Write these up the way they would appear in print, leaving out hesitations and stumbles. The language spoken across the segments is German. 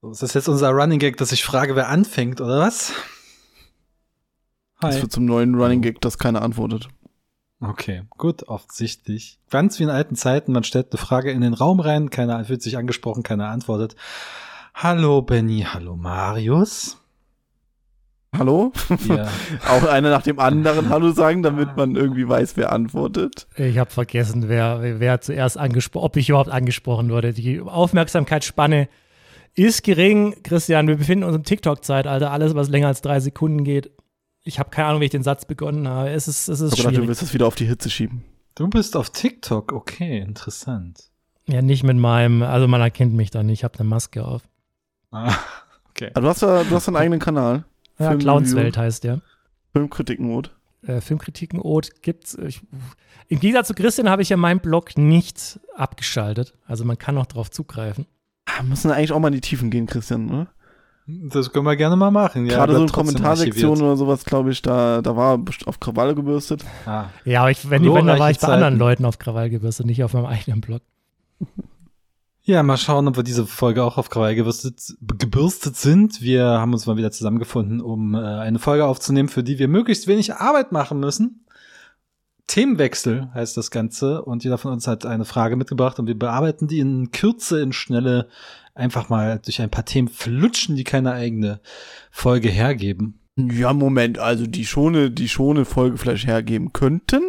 Ist das jetzt unser Running Gag, dass ich frage, wer anfängt, oder was? Hi. Das wird zum neuen Running Gag, dass keiner antwortet. Okay, gut, offensichtlich. Ganz wie in alten Zeiten, man stellt eine Frage in den Raum rein, keiner fühlt sich angesprochen, keiner antwortet. Hallo Benny, hallo Marius. Hallo? Ja. Auch einer nach dem anderen Hallo sagen, damit man irgendwie weiß, wer antwortet. Ich habe vergessen, wer zuerst ob ich überhaupt angesprochen wurde. Die Aufmerksamkeitsspanne ist gering. Christian, wir befinden uns im TikTok-Zeitalter. Alles, was länger als 3 Sekunden geht. Ich habe keine Ahnung, wie ich den Satz begonnen habe. Es ist schwierig. Aber du willst es wieder auf die Hitze schieben. Du bist auf TikTok, okay, interessant. Ja, nicht mit also man erkennt mich da nicht. Ich habe eine Maske auf. Ah, okay. Also du hast einen eigenen Kanal. Ja, Clownswelt heißt der. Filmkritiken-Ode. Filmkritiken-Ode gibt's. Im Gegensatz zu Christian habe ich ja meinen Blog nicht abgeschaltet. Also man kann noch drauf zugreifen. Müssen eigentlich auch mal in die Tiefen gehen, Christian, oder? Das können wir gerne mal machen. Ja, gerade so in Kommentarsektionen oder sowas, glaube ich, da war auf Krawall gebürstet. Ah. Ja, aber wenn da war ich bei anderen Leuten auf Krawall gebürstet, nicht auf meinem eigenen Blog. Ja, mal schauen, ob wir diese Folge auch auf Krawall gebürstet sind. Wir haben uns mal wieder zusammengefunden, um eine Folge aufzunehmen, für die wir möglichst wenig Arbeit machen müssen. Themenwechsel heißt das Ganze und jeder von uns hat eine Frage mitgebracht und wir bearbeiten die in Kürze, in Schnelle, einfach mal durch ein paar Themen flutschen, die keine eigene Folge hergeben. Ja, Moment, also die schon eine Folge vielleicht hergeben könnten,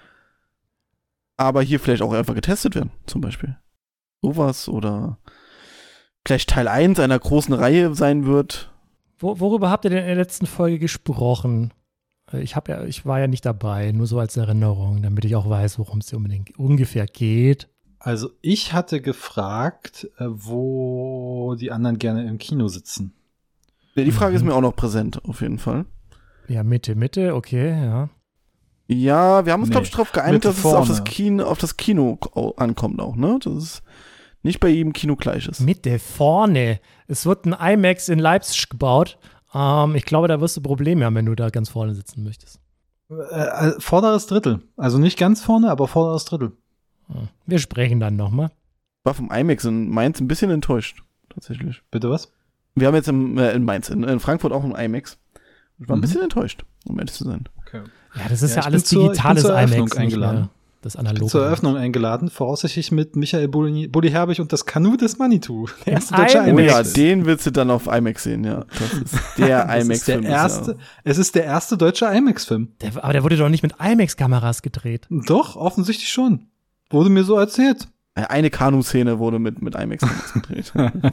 aber hier vielleicht auch einfach getestet werden, zum Beispiel. Sowas oder vielleicht Teil 1 einer großen Reihe sein wird. Worüber habt ihr denn in der letzten Folge gesprochen? Ich war ja nicht dabei, nur so als Erinnerung, damit ich auch weiß, worum es ungefähr geht. Also ich hatte gefragt, wo die anderen gerne im Kino sitzen. Ja, die Frage ist mir auch noch präsent, auf jeden Fall. Ja, Mitte, okay, ja. Ja, wir haben uns, glaube ich, darauf geeinigt, dass vorne. es auf das Kino ankommt auch, ne? Dass es nicht bei jedem Kino gleich ist. Mitte, vorne. Es wird ein IMAX in Leipzig gebaut. Ich glaube, da wirst du Probleme haben, wenn du da ganz vorne sitzen möchtest. Vorderes Drittel. Also nicht ganz vorne, aber vorderes Drittel. Wir sprechen dann nochmal. Ich war vom IMAX in Mainz ein bisschen enttäuscht, tatsächlich. Bitte was? Wir haben jetzt in Mainz, in Frankfurt auch ein IMAX. Ich war ein bisschen enttäuscht, um ehrlich zu sein. Okay. Ja, das ist ja ich alles bin digitales zur Eröffnung IMAX, eingeladen. Das Ich bin analoge. zur Eröffnung eingeladen, voraussichtlich mit Michael Bulli Herbig und das Kanu des Manitou. Der erste IMAX. deutsche Oh ja, IMAX. den willst du dann auf IMAX sehen, ja. Das ist der Das ist IMAX-Film. der erste, es ist der erste deutsche IMAX-Film. Aber der wurde doch nicht mit IMAX-Kameras gedreht. Doch, offensichtlich schon. Wurde mir so erzählt. Eine Kanu-Szene wurde mit IMAX gedreht.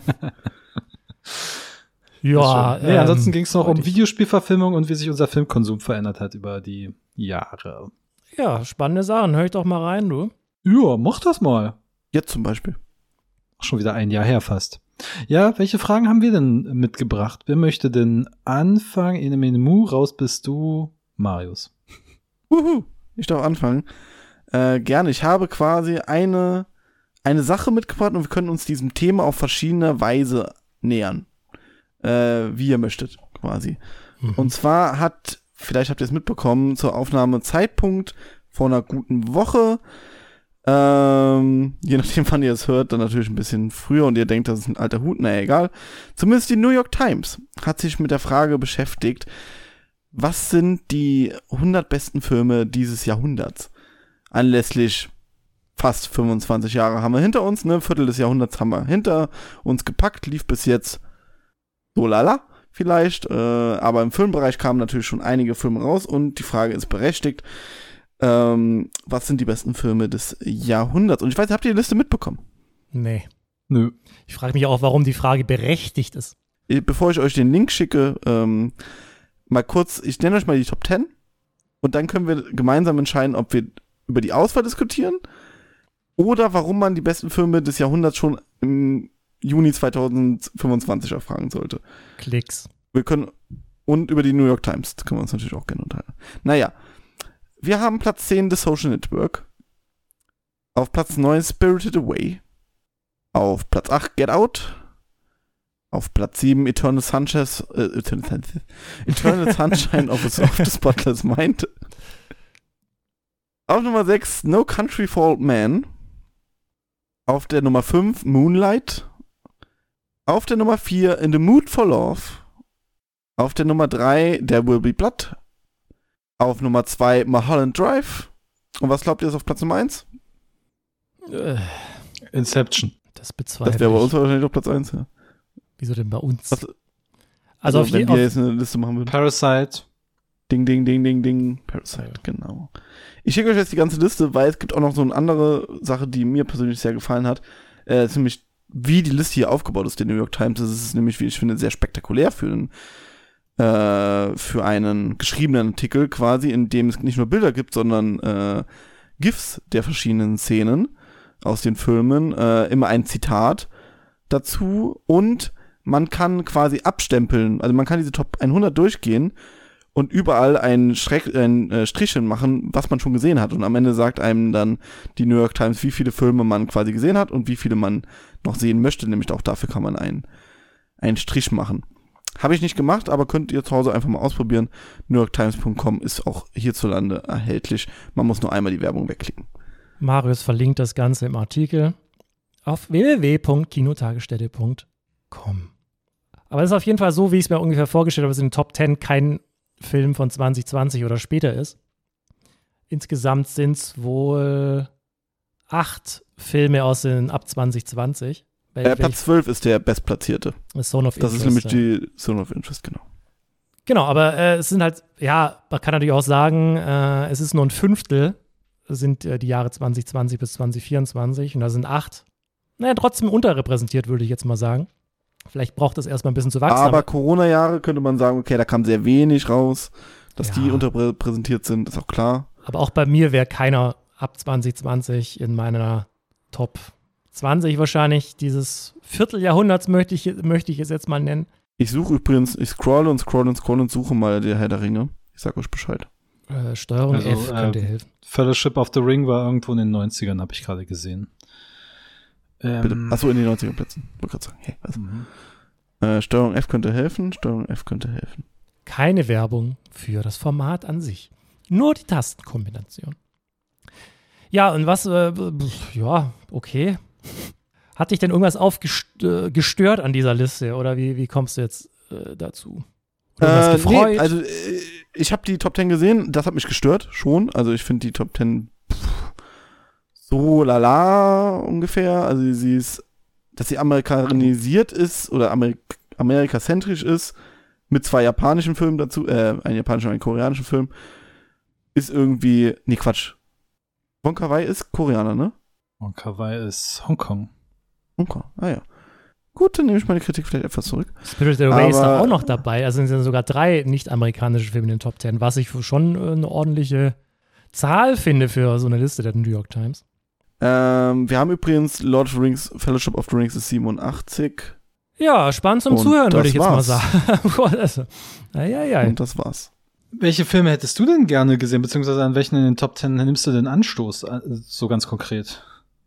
Ja, Nee, ansonsten ging es noch um Videospielverfilmung und wie sich unser Filmkonsum verändert hat über die Jahre. Ja, spannende Sachen. Hör ich doch mal rein, du. Ja, mach das mal. Jetzt zum Beispiel. Schon wieder ein Jahr her fast. Ja, welche Fragen haben wir denn mitgebracht? Wer möchte denn anfangen? In dem raus bist du, Marius. Ich darf anfangen. Gerne. Ich habe quasi eine Sache mitgebracht und wir können uns diesem Thema auf verschiedene Weise nähern. Wie ihr möchtet, quasi. Und zwar vielleicht habt ihr es mitbekommen, zur Aufnahmezeitpunkt vor einer guten Woche, je nachdem, wann ihr es hört, dann natürlich ein bisschen früher und ihr denkt, das ist ein alter Hut, naja, egal. Zumindest die New York Times hat sich mit der Frage beschäftigt, was sind die 100 besten Filme dieses Jahrhunderts? Anlässlich fast 25 Jahre haben wir hinter uns, ne? Viertel des Jahrhunderts haben wir hinter uns gepackt, lief bis jetzt so lala vielleicht, aber im Filmbereich kamen natürlich schon einige Filme raus und die Frage ist berechtigt, was sind die besten Filme des Jahrhunderts? Und ich weiß, habt ihr die Liste mitbekommen? Nee. Nö. Ich frage mich auch, warum die Frage berechtigt ist. Bevor ich euch den Link schicke, mal kurz, ich nenne euch mal die Top 10 und dann können wir gemeinsam entscheiden, ob wir über die Auswahl diskutieren oder warum man die besten Filme des Jahrhunderts schon im Juni 2025 erfragen sollte. Klicks. Und über die New York Times, das können wir uns natürlich auch gerne unterhalten. Naja, wir haben Platz 10 The Social Network, auf Platz 9 Spirited Away, auf Platz 8 Get Out, auf Platz 7 Eternal Sunshine of the Spotless Mind, auf Nummer 6 No Country for Old Men, auf der Nummer 5 Moonlight, Auf der Nummer 4 In the Mood for Love. Auf der Nummer 3 There Will Be Blood. Auf Nummer 2 Mulholland Drive. Und was glaubt ihr ist auf Platz Nummer 1? Inception. Das bezweifle Das wäre bei ich. uns wahrscheinlich auf Platz 1, ja. Wieso denn bei uns? Was- Also auf wenn wir jetzt eine Liste machen würden. Parasite. Ding, ding, ding, ding, ding. Parasite, genau. Ich schicke euch jetzt die ganze Liste, weil es gibt auch noch so eine andere Sache, die mir persönlich sehr gefallen hat. Es ist nämlich, wie die Liste hier aufgebaut ist, der New York Times. Das ist nämlich, wie ich finde, sehr spektakulär für einen geschriebenen Artikel quasi, in dem es nicht nur Bilder gibt, sondern GIFs der verschiedenen Szenen aus den Filmen, immer ein Zitat dazu und man kann quasi abstempeln, also man kann diese Top 100 durchgehen und überall ein Strichchen machen, was man schon gesehen hat. Und am Ende sagt einem dann die New York Times, wie viele Filme man quasi gesehen hat und wie viele man noch sehen möchte. Nämlich auch dafür kann man einen Strich machen. Habe ich nicht gemacht, aber könnt ihr zu Hause einfach mal ausprobieren. NewYorkTimes.com ist auch hierzulande erhältlich. Man muss nur einmal die Werbung wegklicken. Marius verlinkt das Ganze im Artikel auf www.kinotagesstätte.com. Aber es ist auf jeden Fall so, wie ich es mir ungefähr vorgestellt habe, dass in den Top 10 kein Film von 2020 oder später ist. Insgesamt sind es wohl 8 Filme aus den ab 2020. Platz 12 ist der bestplatzierte. Zone of Das Interest, ist nämlich ja. die Zone of Interest, genau. Genau, aber es sind halt, ja, man kann natürlich auch sagen, es ist nur ein Fünftel, sind die Jahre 2020 bis 2024 und da sind 8, naja, trotzdem unterrepräsentiert, würde ich jetzt mal sagen. Vielleicht braucht es erstmal ein bisschen zu wachsen. Aber Corona-Jahre könnte man sagen, okay, da kam sehr wenig raus, dass die Ja. unterrepräsentiert sind, ist auch klar. Aber auch bei mir wäre keiner ab 2020 in meiner Top 20 wahrscheinlich. Dieses Vierteljahrhunderts möchte ich es jetzt mal nennen. Ich suche übrigens, ich scrolle und suche mal der Herr der Ringe. Ich sag euch Bescheid. Steuerung Also, F könnte helfen. Fellowship of the Ring war irgendwo in den 90ern, habe ich gerade gesehen. Bitte. Achso, in den 90er Plätzen. Wollte gerade sagen. Hey, also. Steuerung F könnte helfen. Keine Werbung für das Format an sich. Nur die Tastenkombination. Ja, und was, ja, okay. Hat dich denn irgendwas gestört an dieser Liste? Oder wie kommst du jetzt dazu? Oder irgendwas gefreut? Nee, also ich habe die Top 10 gesehen, das hat mich gestört, schon. Also ich finde die Top 10 so lala ungefähr. Also sie ist, dass sie amerikanisiert ist oder amerikazentrisch ist, mit 2 japanischen Filmen dazu, einen japanischen und einen koreanischen Film, ist irgendwie, nee, Quatsch. Wong Kar-wai ist Koreaner, ne? Wong Kar-wai ist Hongkong. Hongkong, ja. Gut, dann nehme ich meine Kritik vielleicht etwas zurück. Spirited Away ist da aber- auch noch dabei. Also sind sogar 3 nicht-amerikanische Filme in den Top 10, was ich schon eine ordentliche Zahl finde für so eine Liste der New York Times. Wir haben übrigens Lord of the Rings, Fellowship of the Rings ist 87. Ja, spannend zum Und Zuhören, würde das ich jetzt mal war's. sagen. Boah, also, ja. Und das war's. Welche Filme hättest du denn gerne gesehen, beziehungsweise an welchen in den Top 10 nimmst du denn Anstoß, so ganz konkret?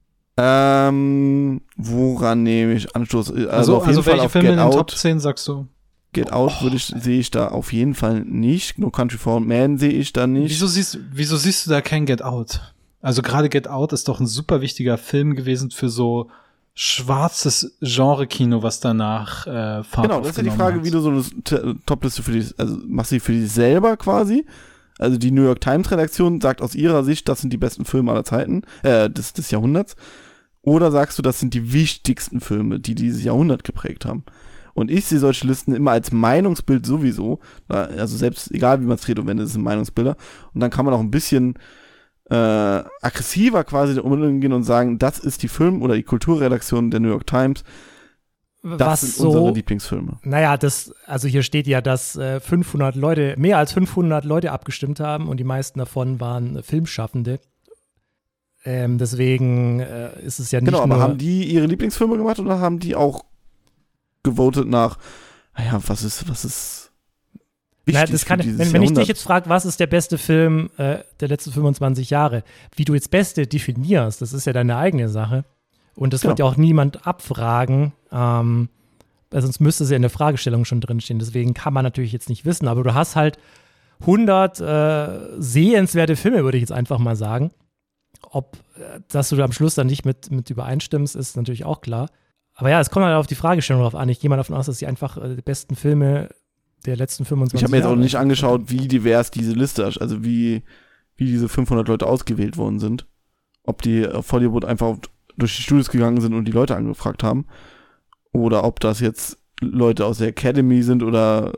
Woran nehme ich Anstoß? Also auf jeden Fall welche auf Filme Get in den Top Out. 10 sagst du? Get Out sehe ich da auf jeden Fall nicht. No Country for Old Men sehe ich da nicht. Wieso siehst du da kein Get Out? Also gerade Get Out ist doch ein super wichtiger Film gewesen für so schwarzes Genre-Kino, was danach Fahrt Genau, das ist ja die aufgenommen Frage, hat. wie du so eine Topliste für dich, also machst du die für dich selber quasi? Also die New York Times Redaktion sagt aus ihrer Sicht, das sind die besten Filme aller Zeiten, des Jahrhunderts. Oder sagst du, das sind die wichtigsten Filme, die dieses Jahrhundert geprägt haben? Und ich sehe solche Listen immer als Meinungsbild sowieso. Also selbst, egal wie man es dreht und wendet, es sind Meinungsbilder. Und dann kann man auch ein bisschen aggressiver quasi umgehen und sagen, das ist die Film- oder die Kulturredaktion der New York Times. Das Was sind so, unsere Lieblingsfilme. naja, also hier steht ja, dass mehr als 500 Leute abgestimmt haben und die meisten davon waren Filmschaffende. Deswegen ist es ja nicht Genau, aber nur... haben die ihre Lieblingsfilme gemacht oder haben die auch gewotet nach, naja, was ist Na, wichtig das kann, für dieses wenn ich dich Jahrhundert? jetzt frage, was ist der beste Film der letzten 25 Jahre, wie du jetzt Beste definierst, das ist ja deine eigene Sache. Und das wird ja auch niemand abfragen, weil sonst müsste es ja in der Fragestellung schon drinstehen. Deswegen kann man natürlich jetzt nicht wissen, aber du hast halt 100 sehenswerte Filme, würde ich jetzt einfach mal sagen. Dass du da am Schluss dann nicht mit übereinstimmst, ist natürlich auch klar. Aber ja, es kommt halt auf die Fragestellung drauf an. Ich gehe mal davon aus, dass sie einfach die besten Filme der letzten 25 Jahre. Ich habe mir jetzt auch nicht angeschaut, wie divers diese Liste ist, also wie diese 500 Leute ausgewählt worden sind. Ob die auf Hollywood einfach durch die Studios gegangen sind und die Leute angefragt haben. Oder ob das jetzt Leute aus der Academy sind oder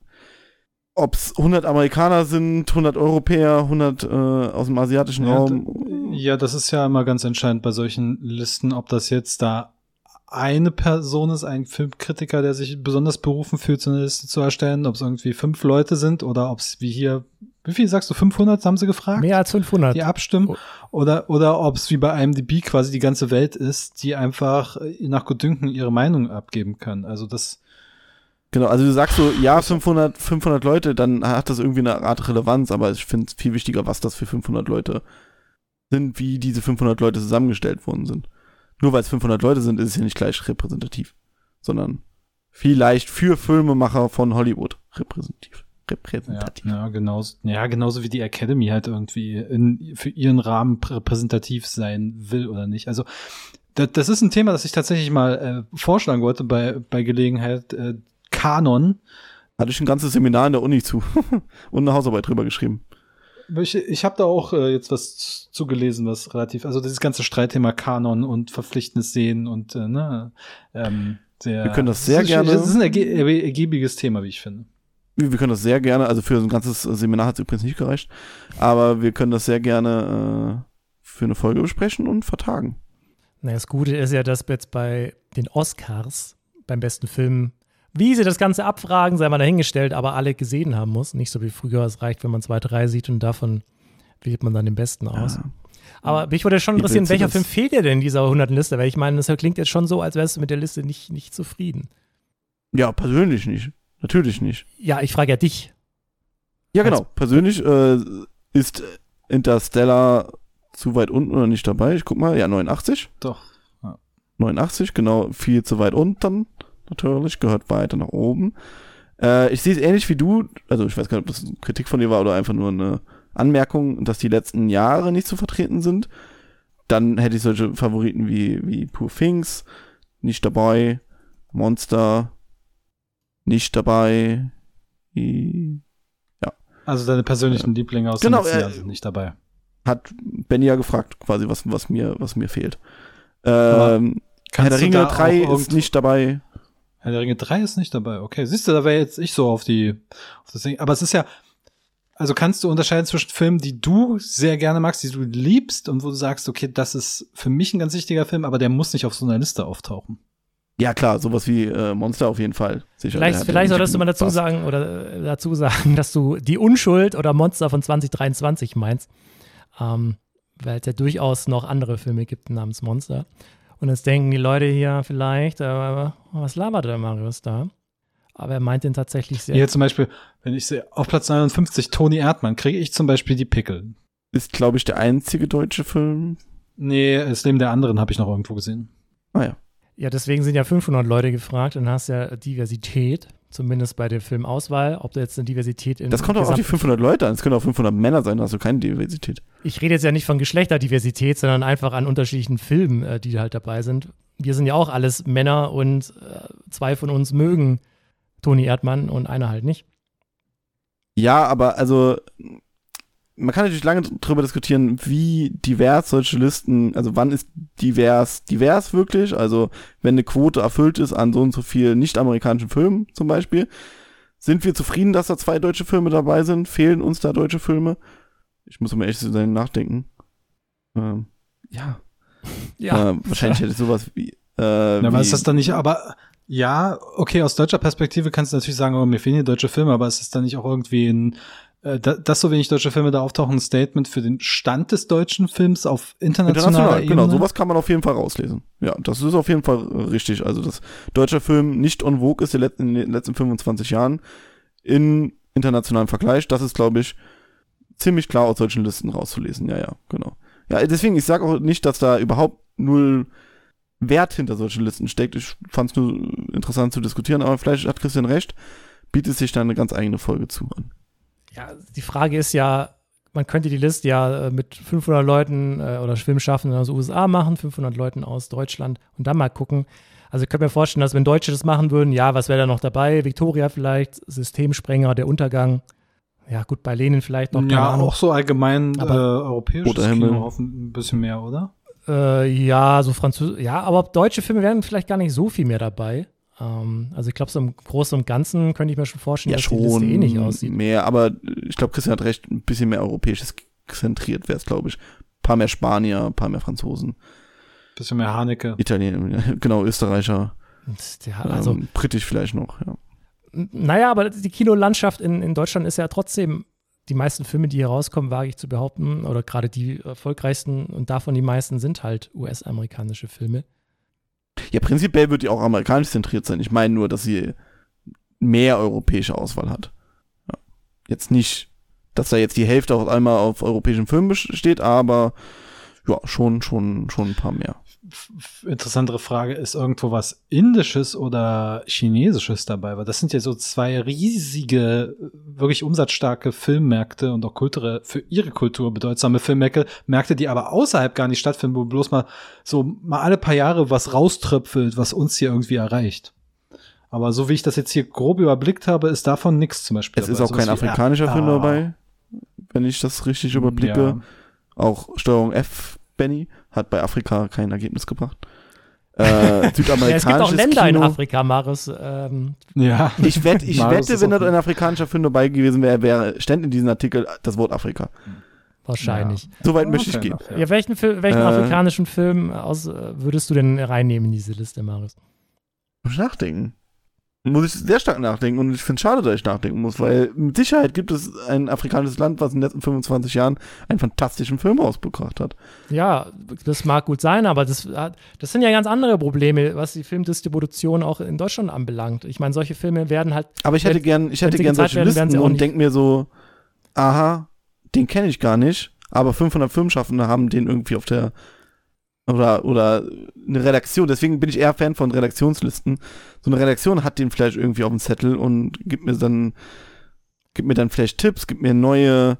ob es 100 Amerikaner sind, 100 Europäer, 100 aus dem asiatischen Raum. Ja, das ist ja immer ganz entscheidend bei solchen Listen, ob das jetzt da eine Person ist, ein Filmkritiker, der sich besonders berufen fühlt, so eine Liste zu erstellen, ob es irgendwie 5 Leute sind oder ob es wie hier, wie viel sagst du, 500 haben sie gefragt? Mehr als 500. Die abstimmen. Oder ob es wie bei IMDb quasi die ganze Welt ist, die einfach nach Gutdünken ihre Meinung abgeben kann. Also das. Genau, also du sagst so, ja, 500 Leute, dann hat das irgendwie eine Art Relevanz, aber ich finde es viel wichtiger, was das für 500 Leute sind, wie diese 500 Leute zusammengestellt worden sind. Nur weil es 500 Leute sind, ist es ja nicht gleich repräsentativ, sondern vielleicht für Filmemacher von Hollywood repräsentativ. Ja, genauso wie die Academy halt irgendwie für ihren Rahmen repräsentativ sein will oder nicht. Also das ist ein Thema, das ich tatsächlich mal vorschlagen wollte bei Gelegenheit. Kanon. Hatte ich ein ganzes Seminar in der Uni zu und eine Hausarbeit drüber geschrieben. Ich habe da auch jetzt was zugelesen, was relativ, also dieses ganze Streitthema Kanon und verpflichtendes Sehen und wir können das sehr gerne. Das ist ein ergiebiges Thema, wie ich finde. Wir können das sehr gerne, also für so ein ganzes Seminar hat es übrigens nicht gereicht, aber wir können das sehr gerne für eine Folge besprechen und vertagen. Na, das Gute ist ja, dass jetzt bei den Oscars beim besten Film, wie sie das Ganze abfragen, sei mal dahingestellt, aber alle gesehen haben muss. Nicht so wie früher, es reicht, wenn man 2, 3 sieht und davon wählt man dann den Besten aus. Ja. Aber mich würde schon interessieren, welcher Film fehlt dir denn in dieser 100-Liste? Weil ich meine, das klingt jetzt schon so, als wärst du mit der Liste nicht zufrieden. Ja, persönlich nicht. Natürlich nicht. Ja, ich frage ja dich. Ja, genau. Persönlich ist Interstellar zu weit unten oder nicht dabei? Ich guck mal. Ja, 89. Doch. Ja. 89, genau. Viel zu weit unten. Natürlich, gehört weiter nach oben. Ich sehe es ähnlich wie du, also ich weiß gar nicht, ob das eine Kritik von dir war oder einfach nur eine Anmerkung, dass die letzten Jahre nicht zu vertreten sind. Dann hätte ich solche Favoriten wie Poor Things nicht dabei, Monster nicht dabei. Ja. Also deine persönlichen Lieblinge aus dem letzten Jahr sind nicht dabei. Hat Benny ja gefragt, quasi, was mir fehlt. Herr der Ringe 3 ist nicht dabei. Herr der Ringe 3 ist nicht dabei, okay. Siehst du, da wäre jetzt ich so auf das Ding. Aber es ist ja, also kannst du unterscheiden zwischen Filmen, die du sehr gerne magst, die du liebst und wo du sagst, okay, das ist für mich ein ganz wichtiger Film, aber der muss nicht auf so einer Liste auftauchen. Ja, klar, sowas wie Monster auf jeden Fall. Sicher, vielleicht solltest du mal dazu sagen, dass du Die Unschuld oder Monster von 2023 meinst. Weil es ja durchaus noch andere Filme gibt namens Monster. Und jetzt denken die Leute hier vielleicht, was labert der Marius da? Aber er meint den tatsächlich sehr. Hier zum Beispiel, wenn ich sehe, auf Platz 59 Toni Erdmann, kriege ich zum Beispiel die Pickel. Ist, glaube ich, der einzige deutsche Film. Nee, das Leben der anderen habe ich noch irgendwo gesehen. Ah ja. Ja, deswegen sind ja 500 Leute gefragt und hast ja Diversität, zumindest bei der Filmauswahl, ob du jetzt eine Diversität in das kommt auch auf die 500 Leute an, es können auch 500 Männer sein, da hast du keine Diversität. Ich rede jetzt ja nicht von Geschlechterdiversität, sondern einfach an unterschiedlichen Filmen, die halt dabei sind. Wir sind ja auch alles Männer und 2 von uns mögen Toni Erdmann und einer halt nicht. Ja, aber also man kann natürlich lange drüber diskutieren, wie divers solche Listen, also wann ist divers wirklich, also wenn eine Quote erfüllt ist an so und so viel nicht-amerikanischen Filmen zum Beispiel, sind wir zufrieden, dass da 2 deutsche Filme dabei sind? Fehlen uns da deutsche Filme? Ich muss mal echt zu sein nachdenken. Wahrscheinlich hätte ich sowas wie aber ist das dann nicht, aber ja, okay, aus deutscher Perspektive kannst du natürlich sagen, oh, mir fehlen hier deutsche Filme, aber ist es dann nicht auch irgendwie dass so wenig deutsche Filme da auftauchen, ein Statement für den Stand des deutschen Films auf internationaler Ebene? Genau, sowas kann man auf jeden Fall rauslesen. Ja, das ist auf jeden Fall richtig. Also, dass deutscher Film nicht en vogue ist in den letzten 25 Jahren in internationalem Vergleich, das ist, glaube ich, ziemlich klar aus solchen Listen rauszulesen. Ja, genau. Ja, deswegen, ich sage auch nicht, dass da überhaupt null Wert hinter solchen Listen steckt. Ich fand es nur interessant zu diskutieren, aber vielleicht hat Christian recht, bietet sich da eine ganz eigene Folge zu an. Ja, die Frage ist ja, man könnte die Liste ja mit 500 Leuten oder Filmschaffenden aus den USA machen, 500 Leuten aus Deutschland und dann mal gucken. Also ich könnte mir vorstellen, dass wenn Deutsche das machen würden, ja, was wäre da noch dabei? Victoria vielleicht, Systemsprenger, der Untergang. Ja, gut, bei Lenin vielleicht noch. Ja, auch so allgemein europäisches Roter Himmel. Kino ein bisschen mehr, oder? Ja, so Französisch. Ja, aber deutsche Filme wären vielleicht gar nicht so viel mehr dabei. Also ich glaube, so im Großen und Ganzen könnte ich mir schon vorstellen, dass die Liste ähnlich aussieht. Mehr, aber ich glaube, Christian hat recht, ein bisschen mehr europäisches zentriert wäre es, glaube ich. Ein paar mehr Spanier, ein paar mehr Franzosen. Bisschen mehr Haneke. Italiener, genau, Österreicher. Ja, also, britisch vielleicht noch, ja. Naja, aber die Kinolandschaft in Deutschland ist ja trotzdem, die meisten Filme, die hier rauskommen, wage ich zu behaupten, oder gerade die erfolgreichsten und davon die meisten sind halt US-amerikanische Filme. Ja, prinzipiell wird die auch amerikanisch zentriert sein. Ich meine nur, dass sie mehr europäische Auswahl hat. Ja. Jetzt nicht, dass da jetzt die Hälfte auf einmal auf europäischen Filmen besteht, aber ja, schon ein paar mehr. Interessantere Frage, ist irgendwo was Indisches oder Chinesisches dabei? Weil das sind ja so zwei riesige, wirklich umsatzstarke Filmmärkte und auch für ihre Kultur bedeutsame Filmmärkte, die aber außerhalb gar nicht stattfinden, wo bloß mal alle paar Jahre was rauströpfelt, was uns hier irgendwie erreicht. Aber so wie ich das jetzt hier grob überblickt habe, ist davon nichts zum Beispiel. Es ist auch kein afrikanischer Film dabei, wenn ich das richtig überblicke. Ja. Auch Steuerung F, Benny, hat bei Afrika kein Ergebnis gebracht. Südamerikanisches es gibt auch Länder Kino. In Afrika, Maris. Ja. Ich wette, wenn da ein afrikanischer Film dabei gewesen wäre, ständ in diesem Artikel das Wort Afrika. Wahrscheinlich. Ja. Soweit möchte ich gehen. Ja, welchen afrikanischen Film würdest du denn reinnehmen in diese Liste, Maris? Muss ich nachdenken. Muss ich sehr stark nachdenken und ich finde es schade, dass ich nachdenken muss, weil mit Sicherheit gibt es ein afrikanisches Land, was in den letzten 25 Jahren einen fantastischen Film rausgebracht hat. Ja, das mag gut sein, aber das sind ja ganz andere Probleme, was die Filmdistribution auch in Deutschland anbelangt. Ich meine, solche Filme werden halt. Aber ich hätte gern solche Listen und denke mir so, aha, den kenne ich gar nicht, aber 500 Filmschaffende haben den irgendwie auf der oder eine Redaktion, deswegen bin ich eher Fan von Redaktionslisten. So eine Redaktion hat den vielleicht irgendwie auf dem Zettel und gibt mir dann vielleicht Tipps, gibt mir neue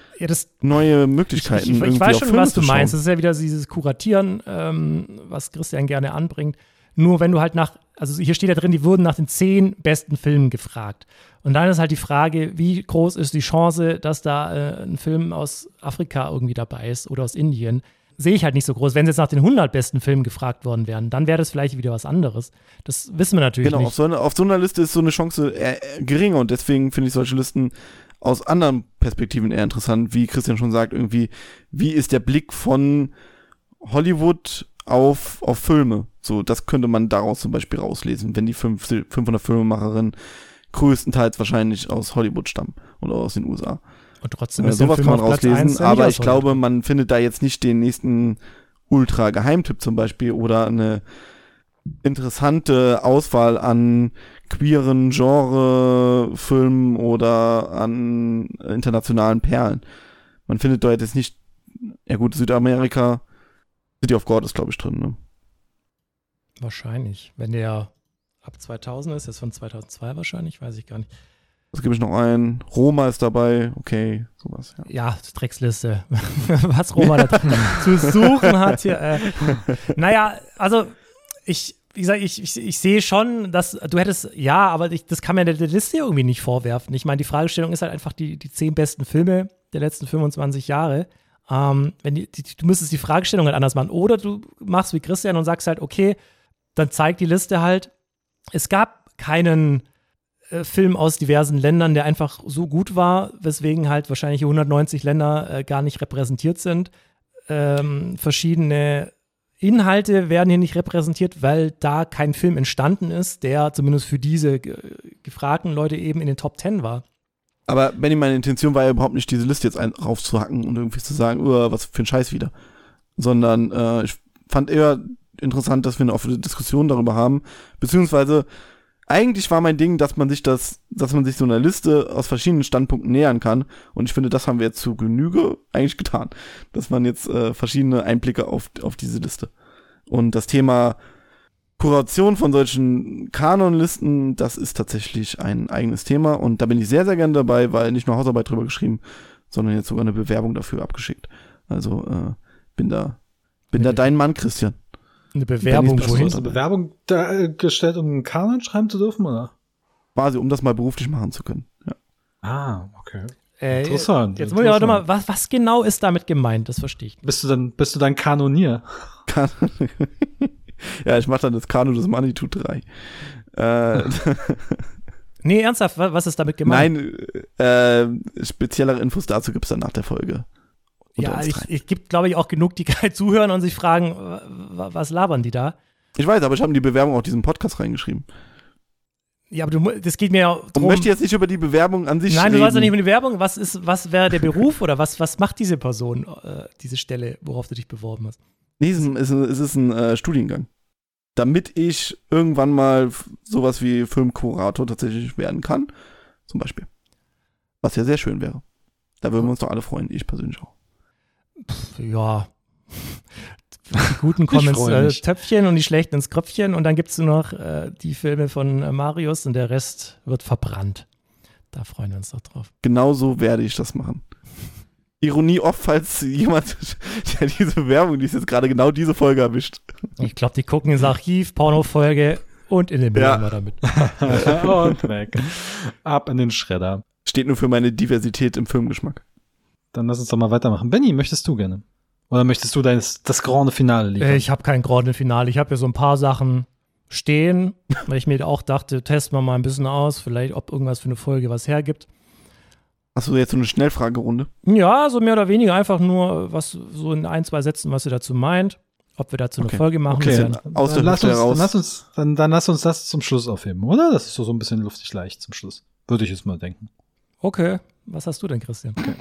Möglichkeiten. Ich weiß schon, was du meinst. Das ist ja wieder dieses Kuratieren, was Christian gerne anbringt. Nur wenn du halt also hier steht ja drin, die wurden nach den 10 besten Filmen gefragt. Und dann ist halt die Frage, wie groß ist die Chance, dass da ein Film aus Afrika irgendwie dabei ist oder aus Indien? Sehe ich halt nicht so groß. Wenn sie jetzt nach den 100 besten Filmen gefragt worden wären, dann wäre das vielleicht wieder was anderes. Das wissen wir natürlich nicht. Genau, auf so einer Liste ist so eine Chance geringer und deswegen finde ich solche Listen aus anderen Perspektiven eher interessant, wie Christian schon sagt, irgendwie, wie ist der Blick von Hollywood auf Filme? So, das könnte man daraus zum Beispiel rauslesen, wenn die 500 Filmemacherinnen größtenteils wahrscheinlich aus Hollywood stammen oder aus den USA. Und trotzdem ist sowas der kann Film man auf Platz rauslesen, 1 aber ich glaube, man findet da jetzt nicht den nächsten Ultra-Geheimtipp zum Beispiel oder eine interessante Auswahl an queeren Genre-Filmen oder an internationalen Perlen. Man findet dort jetzt nicht, ja gut, Südamerika, City of God ist, glaube ich, drin, ne? Wahrscheinlich. Wenn der ab 2000 ist, ist von 2002 wahrscheinlich, weiß ich gar nicht. Was gebe ich noch ein? Roma ist dabei, okay, sowas. Ja, Drecksliste. Was Roma da zu suchen hat hier. Naja, also ich sehe schon, dass du hättest, ja, aber das kann mir der Liste irgendwie nicht vorwerfen. Ich meine, die Fragestellung ist halt einfach die 10 besten Filme der letzten 25 Jahre. Du müsstest die Fragestellung halt anders machen. Oder du machst wie Christian und sagst halt, okay, dann zeigt die Liste halt, es gab keinen Film aus diversen Ländern, der einfach so gut war, weswegen halt wahrscheinlich 190 Länder gar nicht repräsentiert sind. Verschiedene Inhalte werden hier nicht repräsentiert, weil da kein Film entstanden ist, der zumindest für diese gefragten Leute eben in den Top 10 war. Aber Benny, meine Intention war ja überhaupt nicht, diese Liste jetzt raufzuhacken und irgendwie zu sagen, was für ein Scheiß wieder. Sondern ich fand eher interessant, dass wir eine offene Diskussion darüber haben, beziehungsweise eigentlich war mein Ding, dass man sich so einer Liste aus verschiedenen Standpunkten nähern kann. Und ich finde, das haben wir jetzt zu Genüge eigentlich getan. Dass man jetzt verschiedene Einblicke auf diese Liste. Und das Thema Kuration von solchen Kanonlisten, das ist tatsächlich ein eigenes Thema. Und da bin ich sehr, sehr gern dabei, weil nicht nur Hausarbeit drüber geschrieben, sondern jetzt sogar eine Bewerbung dafür abgeschickt. Also bin da dein Mann, Christian. Eine Bewerbung, Hast Hast du wohin? eine Bewerbung gestellt, um einen Kanon schreiben zu dürfen, oder? Quasi, um das mal beruflich machen zu können. Ja. Ah, okay. Interessant. Jetzt muss ich aber noch mal, was genau ist damit gemeint? Das verstehe ich nicht. Bist du dann Kanonier? Ja, ich mache dann das Kanu des Manitou 3. Nee, ernsthaft, was ist damit gemeint? Nein, speziellere Infos dazu gibt es dann nach der Folge. Ja, ich gibt, glaube ich, auch genug, die gerade zuhören und sich fragen, was labern die da? Ich weiß, aber ich habe in die Bewerbung auch diesen Podcast reingeschrieben. Ja, aber das geht mir ja Und drum. möchte jetzt nicht über die Bewerbung an sich Nein, reden. du sollst ja nicht über die Werbung. Was wäre der Beruf oder was macht diese Person, diese Stelle, worauf du dich beworben hast? Nee, es ist ein Studiengang. Damit ich irgendwann mal sowas wie Filmkurator tatsächlich werden kann. Zum Beispiel. Was ja sehr schön wäre. Da würden wir uns doch alle freuen, ich persönlich auch. Ja. Die Guten kommen ins Töpfchen und die Schlechten ins Kröpfchen und dann gibt es nur noch die Filme von Marius und der Rest wird verbrannt. Da freuen wir uns doch drauf. Genau so werde ich das machen. Ironie oft, falls jemand, der diese Bewerbung, die ist jetzt gerade genau diese Folge erwischt. Ich glaube, die gucken ins Archiv, Pornofolge und in den Müll mal damit. Und weg. Ab in den Schredder. Steht nur für meine Diversität im Filmgeschmack. Dann lass uns doch mal weitermachen. Benni, möchtest du gerne? Oder möchtest du das Grande Finale liefern? Ich habe kein Grande Finale. Ich habe ja so ein paar Sachen stehen, weil ich mir auch dachte, testen wir mal ein bisschen aus, vielleicht ob irgendwas für eine Folge was hergibt. Hast du jetzt so eine Schnellfragerunde? Ja, so mehr oder weniger einfach nur was so in 1, 2 Sätzen, was ihr dazu meint. Ob wir dazu eine Folge machen. Okay, aus der Hüfte heraus. Dann lass uns das zum Schluss aufheben, oder? Das ist so ein bisschen luftig leicht zum Schluss. Würde ich jetzt mal denken. Okay, was hast du denn, Christian? Okay.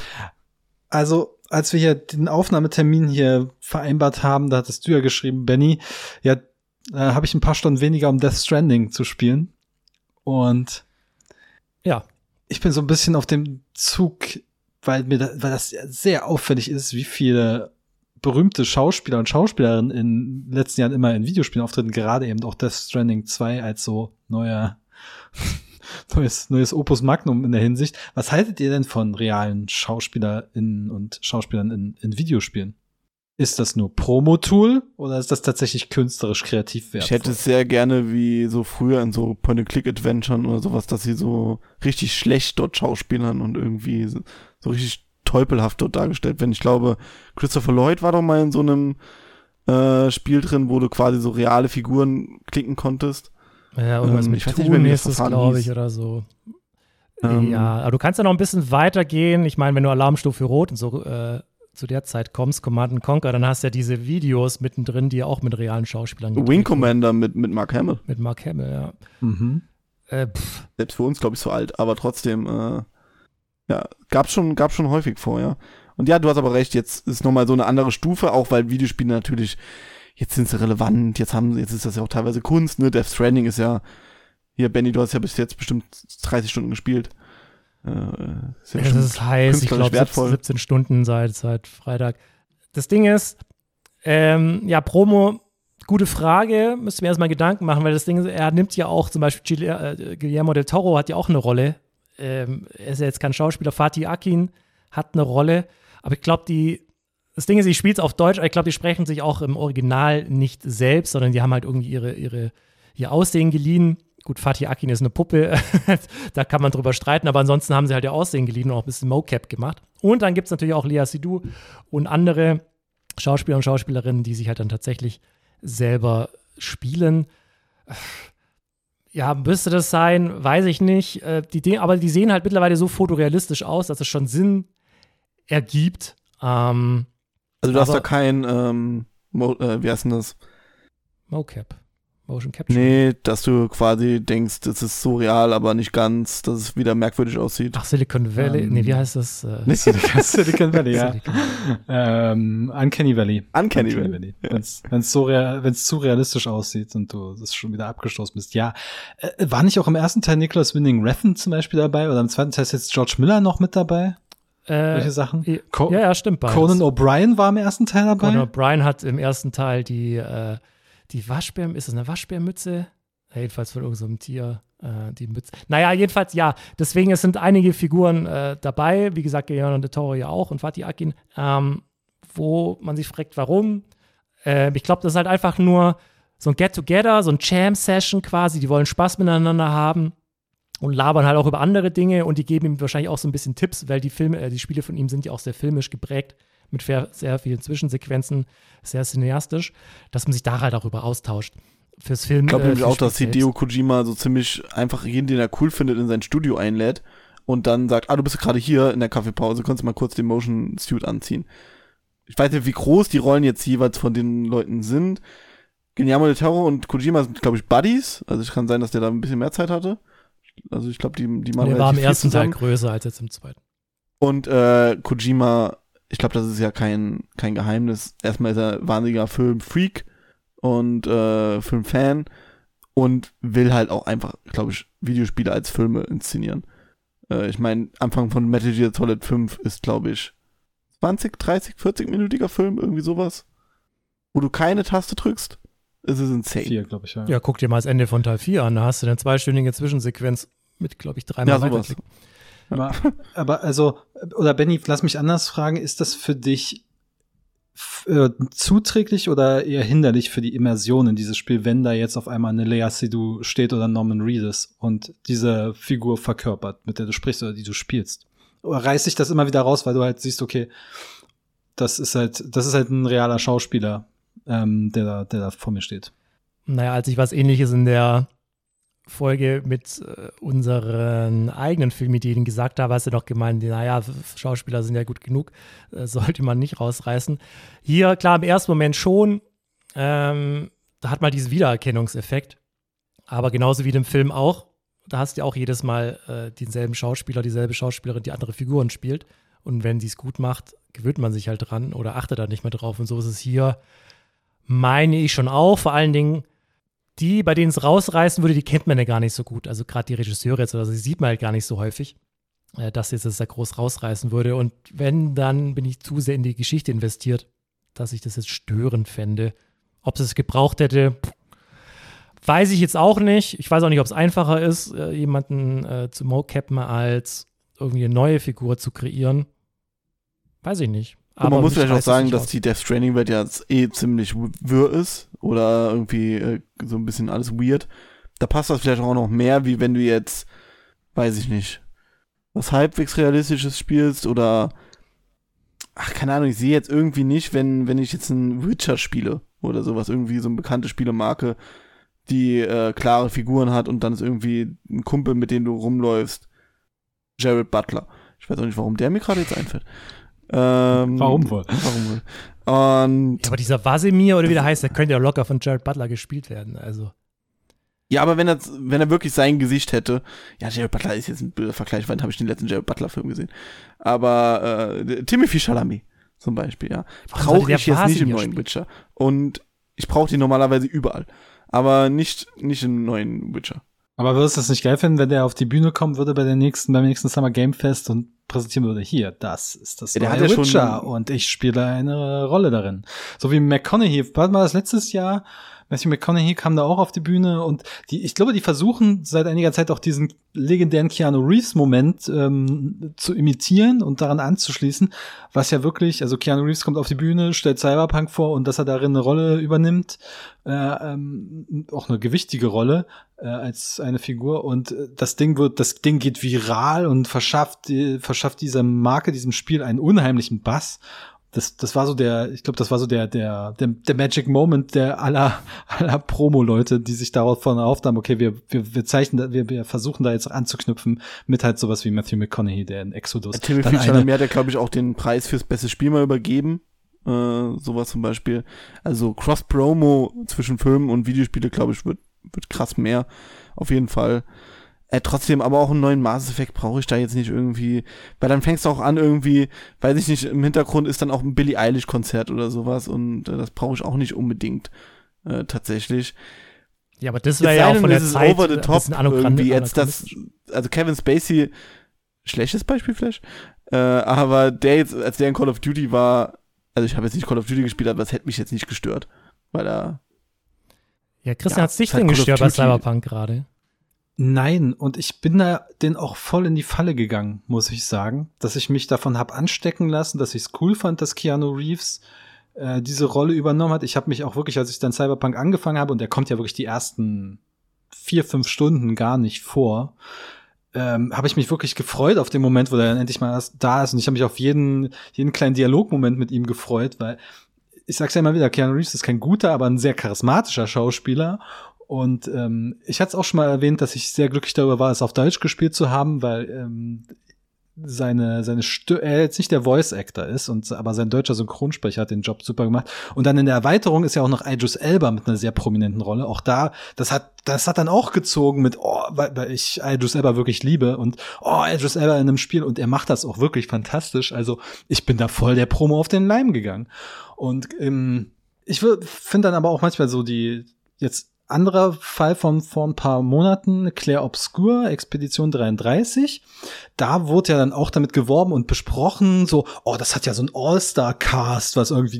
Also, als wir hier den Aufnahmetermin hier vereinbart haben, da hattest du ja geschrieben, Benni, ja, habe ich ein paar Stunden weniger, um Death Stranding zu spielen. Und ja, ich bin so ein bisschen auf dem Zug, weil das sehr auffällig ist, wie viele berühmte Schauspieler und Schauspielerinnen in den letzten Jahren immer in Videospielen auftreten, gerade eben auch Death Stranding 2 als so neues Opus Magnum in der Hinsicht. Was haltet ihr denn von realen SchauspielerInnen und Schauspielern in Videospielen? Ist das nur Promo-Tool oder ist das tatsächlich künstlerisch kreativ wertvoll? Ich hätte es sehr gerne wie so früher in so Point-and-Click-Adventuren oder sowas, dass sie so richtig schlecht dort schauspielern und irgendwie so richtig teupelhaft dort dargestellt werden. Ich glaube, Christopher Lloyd war doch mal in so einem Spiel drin, wo du quasi so reale Figuren klicken konntest. Ja, irgendwas mit Tun ist es, glaube ich, oder so. Ja, aber du kannst ja noch ein bisschen weitergehen. Ich meine, wenn du Alarmstufe Rot und so zu der Zeit kommst, Command & Conquer, dann hast du ja diese Videos mittendrin, die ja auch mit realen Schauspielern Wing Commander mit Mark Hamill. Mit Mark Hamill, ja. Mhm. Selbst für uns, glaube ich, so alt, aber trotzdem, ja, gab's schon häufig vorher. Und ja, du hast aber recht, jetzt ist nochmal so eine andere Stufe, auch weil Videospiele natürlich, jetzt sind sie relevant, jetzt ist das ja auch teilweise Kunst, ne? Death Stranding ist ja, hier, Benni, du hast ja bis jetzt bestimmt 30 Stunden gespielt. Ist ja es ist heiß, ich glaube 17 Stunden seit Freitag. Das Ding ist, ja, Promo, gute Frage, müsst ihr mir erstmal Gedanken machen, weil das Ding ist, er nimmt ja auch zum Beispiel Guillermo del Toro hat ja auch eine Rolle. Er ist ja jetzt kein Schauspieler, Fatih Akin hat eine Rolle, aber ich glaube, das Ding ist, ich spiele es auf Deutsch, aber ich glaube, die sprechen sich auch im Original nicht selbst, sondern die haben halt irgendwie ihr Aussehen geliehen. Gut, Fatih Akin ist eine Puppe, da kann man drüber streiten, aber ansonsten haben sie halt ihr Aussehen geliehen und auch ein bisschen Mocap gemacht. Und dann gibt es natürlich auch Lea Seydoux und andere Schauspieler und Schauspielerinnen, die sich halt dann tatsächlich selber spielen. Ja, müsste das sein, weiß ich nicht. Aber die sehen halt mittlerweile so fotorealistisch aus, dass es schon Sinn ergibt. Also du hast da kein, wie heißt denn das? Mocap. Motion Capture. Nee, dass du quasi denkst, es ist so real, aber nicht ganz, dass es wieder merkwürdig aussieht. Ach, Silicon Valley. Nee, wie heißt das? Silicon Valley, ja. Uncanny Valley. Uncanny Valley. Wenn es zu realistisch aussieht und du das schon wieder abgestoßen bist. Ja. War nicht auch im ersten Teil Nicholas Winding Refn zum Beispiel dabei? Oder im zweiten Teil ist jetzt George Miller noch mit dabei? Solche Sachen? Ja, stimmt. Beides. Conan O'Brien war im ersten Teil dabei? Conan O'Brien hat im ersten Teil die Waschbär, ist das eine Waschbärmütze? Ja, jedenfalls von irgendeinem Tier, die Mütze. Naja, jedenfalls ja. Deswegen, es sind einige Figuren dabei, wie gesagt, Guillermo del Toro ja auch und Fatih Akin, wo man sich fragt, warum. Ich glaube, das ist halt einfach nur so ein Get-Together, so ein Jam-Session quasi. Die wollen Spaß miteinander haben und labern halt auch über andere Dinge und die geben ihm wahrscheinlich auch so ein bisschen Tipps, weil die Spiele von ihm sind ja auch sehr filmisch geprägt, mit sehr vielen Zwischensequenzen, sehr cineastisch, dass man sich da halt auch über austauscht. Fürs Film. Ich glaube nämlich auch, dass Hideo Kojima so ziemlich einfach jeden, den er cool findet, in sein Studio einlädt und dann sagt, du bist gerade hier in der Kaffeepause, kannst du mal kurz den Motion Suit anziehen. Ich weiß nicht, wie groß die Rollen jetzt jeweils von den Leuten sind. Guillermo del Toro und Kojima sind, glaube ich, Buddies. Also es kann sein, dass der da ein bisschen mehr Zeit hatte. Also ich glaube, die machen der war im ersten Teil größer als jetzt im zweiten. Und Kojima, ich glaube, das ist ja kein Geheimnis. Erstmal ist er wahnsinniger Filmfreak und Filmfan und will halt auch einfach, glaube ich, Videospiele als Filme inszenieren. Ich meine, Anfang von Metal Gear Solid 5 ist, glaube ich, 20, 30, 40-minütiger Film, irgendwie sowas, wo du keine Taste drückst. Es ist insane. 4, glaube ich, ja. Ja, guck dir mal das Ende von Teil 4 an. Da hast du eine 2-stündige Zwischensequenz mit, glaube ich, 3-mal weiterklicken. Aber also, oder Benny, lass mich anders fragen, ist das für dich zuträglich oder eher hinderlich für die Immersion in dieses Spiel, wenn da jetzt auf einmal eine Lea Seydoux steht oder Norman Reedus und diese Figur verkörpert, mit der du sprichst oder die du spielst? Oder reißt sich das immer wieder raus, weil du halt siehst, okay, das ist halt ein realer Schauspieler, der da vor mir steht? Naja, als ich was Ähnliches in der Folge mit unseren eigenen Filmideen gesagt habe, hast du doch gemeint, naja, Schauspieler sind ja gut genug, sollte man nicht rausreißen. Hier, klar, im ersten Moment schon, da hat man diesen Wiedererkennungseffekt, aber genauso wie im Film auch, da hast du ja auch jedes Mal denselben Schauspieler, dieselbe Schauspielerin, die andere Figuren spielt und wenn sie es gut macht, gewöhnt man sich halt dran oder achtet da nicht mehr drauf und so ist es hier, meine ich schon auch, vor allen Dingen die, bei denen es rausreißen würde, die kennt man ja gar nicht so gut. Also gerade die Regisseure jetzt, oder die sieht man halt gar nicht so häufig, dass jetzt das da groß rausreißen würde. Und wenn, dann bin ich zu sehr in die Geschichte investiert, dass ich das jetzt störend fände. Ob es gebraucht hätte, weiß ich jetzt auch nicht. Ich weiß auch nicht, ob es einfacher ist, jemanden zu mocappen, als irgendwie eine neue Figur zu kreieren. Weiß ich nicht. Aber man muss vielleicht auch sagen, dass die Death Stranding-Welt ja ziemlich wirr ist oder irgendwie so ein bisschen alles weird. Da passt das vielleicht auch noch mehr, wie wenn du jetzt, weiß ich nicht, was halbwegs Realistisches spielst oder keine Ahnung, ich sehe jetzt irgendwie nicht, wenn ich jetzt einen Witcher spiele oder sowas, irgendwie so eine bekannte Spielemarke, die klare Figuren hat und dann ist irgendwie ein Kumpel, mit dem du rumläufst, Jared Butler. Ich weiß auch nicht, warum der mir gerade jetzt einfällt. Warum wohl? Und ja, aber dieser Vasemir oder wie der heißt, der könnte ja locker von Jared Butler gespielt werden. Also. Ja, aber wenn er wirklich sein Gesicht hätte, ja, Jared Butler ist jetzt ein blöder Vergleich, weil habe ich den letzten Jared Butler-Film gesehen. Aber Timothée Chalamet zum Beispiel, ja. Brauche ich jetzt nicht im neuen Witcher. Und ich brauche die normalerweise überall. Aber nicht im neuen Witcher. Aber würdest du das nicht geil finden, wenn der auf die Bühne kommen würde beim nächsten Summer Game Fest und präsentieren würde, hier, das ist das neue Witcher und ich spiele eine Rolle darin. So wie McConaughey, war das letztes Jahr? Matthew McConaughey kam da auch auf die Bühne und ich glaube, die versuchen seit einiger Zeit auch diesen legendären Keanu Reeves-Moment zu imitieren und daran anzuschließen, was ja wirklich, also Keanu Reeves kommt auf die Bühne, stellt Cyberpunk vor und dass er darin eine Rolle übernimmt, auch eine gewichtige Rolle als eine Figur und das Ding geht viral und verschafft dieser Marke, diesem Spiel einen unheimlichen Bass. Das war so der Magic Moment der aller Promo-Leute, die sich davon erhofft haben, okay, wir versuchen da jetzt anzuknüpfen mit halt sowas wie Matthew McConaughey, der in Exodus. Timothée Chalamet hat ja, glaube ich, auch den Preis fürs beste Spiel mal übergeben. Sowas zum Beispiel. Also Cross-Promo zwischen Filmen und Videospiele, glaube ich, wird krass mehr. Auf jeden Fall. Trotzdem, aber auch einen neuen Mass Effect brauche ich da jetzt nicht irgendwie, weil dann fängst du auch an irgendwie, weiß ich nicht, im Hintergrund ist dann auch ein Billie Eilish Konzert oder sowas und das brauche ich auch nicht unbedingt, tatsächlich. Ja, aber das wäre ja auch von der Zeit over the top irgendwie jetzt das, also Kevin Spacey, schlechtes Beispiel vielleicht, aber der jetzt, als der in Call of Duty war, also ich habe jetzt nicht Call of Duty gespielt, aber das hätte mich jetzt nicht gestört, weil er ja, Christian, hat's dich denn gestört bei Cyberpunk gerade? Nein, und ich bin den auch voll in die Falle gegangen, muss ich sagen, dass ich mich davon hab anstecken lassen, dass ich es cool fand, dass Keanu Reeves diese Rolle übernommen hat. Ich habe mich auch wirklich, als ich dann Cyberpunk angefangen habe, und der kommt ja wirklich die ersten 4-5 Stunden gar nicht vor, habe ich mich wirklich gefreut auf den Moment, wo der dann endlich mal da ist. Und ich habe mich auf jeden kleinen Dialogmoment mit ihm gefreut, weil ich sag's ja immer wieder, Keanu Reeves ist kein guter, aber ein sehr charismatischer Schauspieler. Und ich hatte es auch schon mal erwähnt, dass ich sehr glücklich darüber war, es auf Deutsch gespielt zu haben, weil seine er jetzt nicht der Voice Actor ist, aber sein deutscher Synchronsprecher hat den Job super gemacht. Und dann in der Erweiterung ist ja auch noch Idris Elba mit einer sehr prominenten Rolle. Auch da, das hat dann auch gezogen mit, weil ich Idris Elba wirklich liebe und Idris Elba in einem Spiel, und er macht das auch wirklich fantastisch. Also ich bin da voll der Promo auf den Leim gegangen. Und ich finde dann aber auch manchmal so jetzt anderer Fall von vor ein paar Monaten, Clair Obscur, Expedition 33. Da wurde ja dann auch damit geworben und besprochen, so, das hat ja so ein All-Star-Cast,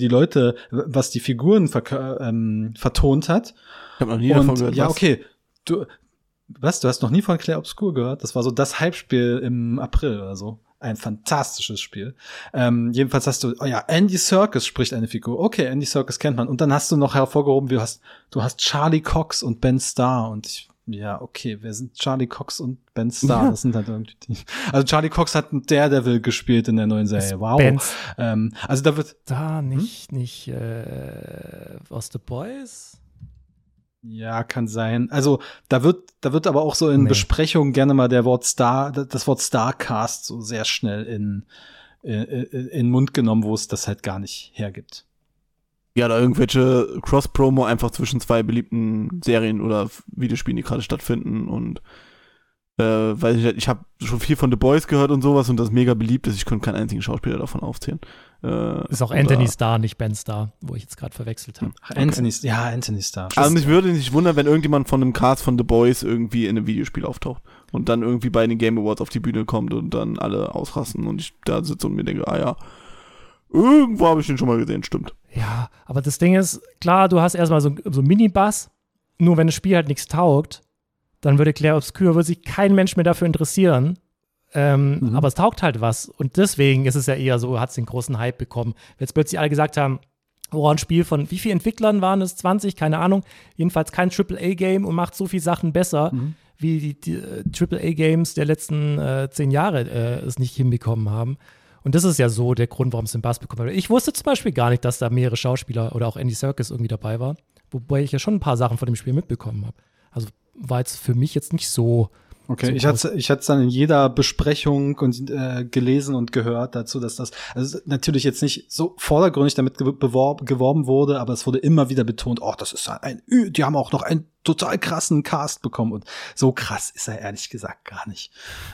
was die Figuren vertont hat. Ich habe noch nie davon gehört. Ja, okay. Du hast noch nie von Clair Obscur gehört? Das war so das Hype-Spiel im April oder so. Ein fantastisches Spiel. Jedenfalls hast du, Andy Serkis spricht eine Figur. Okay, Andy Serkis kennt man. Und dann hast du noch hervorgehoben, du hast Charlie Cox und Ben Starr. Und wer sind Charlie Cox und Ben Starr? Das sind halt irgendwie die. Also Charlie Cox hat Daredevil gespielt in der neuen Serie. Wow. Also da wird. Da nicht aus The Boys? Ja, kann sein. Also da wird aber auch so in Besprechungen gerne mal das Wort Starcast so sehr schnell in den Mund genommen, wo es das halt gar nicht hergibt. Ja, da irgendwelche Cross-Promo einfach zwischen zwei beliebten Serien oder Videospielen, die gerade stattfinden, und ich habe schon viel von The Boys gehört und sowas, und das ist mega beliebt ist. Ich könnte keinen einzigen Schauspieler davon aufzählen. Ist auch Anthony Starr, nicht Ben Starr, wo ich jetzt gerade verwechselt habe. Anthony Starr. Also mich würde nicht wundern, wenn irgendjemand von einem Cast von The Boys irgendwie in einem Videospiel auftaucht und dann irgendwie bei den Game Awards auf die Bühne kommt und dann alle ausrasten und ich da sitze und mir denke, irgendwo habe ich den schon mal gesehen, stimmt. Ja, aber das Ding ist, klar, du hast erstmal so Mini-Bass, nur wenn das Spiel halt nichts taugt, dann würde Clair Obscur, würde sich kein Mensch mehr dafür interessieren. Aber es taugt halt was. Und deswegen ist es ja eher so, hat es den großen Hype bekommen. Jetzt plötzlich alle gesagt haben, ein Spiel von wie vielen Entwicklern waren es? 20? Keine Ahnung. Jedenfalls kein AAA-Game und macht so viele Sachen besser, wie die AAA-Games der letzten 10 Jahre es nicht hinbekommen haben. Und das ist ja so der Grund, warum es den Bass bekommen hat. Ich wusste zum Beispiel gar nicht, dass da mehrere Schauspieler oder auch Andy Serkis irgendwie dabei war. Wobei ich ja schon ein paar Sachen von dem Spiel mitbekommen habe. Also war jetzt für mich jetzt nicht so. Okay, ich hatte es dann in jeder Besprechung und gelesen und gehört dazu, dass das also natürlich jetzt nicht so vordergründig damit geworben wurde, aber es wurde immer wieder betont, das ist die haben auch noch einen total krassen Cast bekommen, und so krass ist er ehrlich gesagt gar nicht.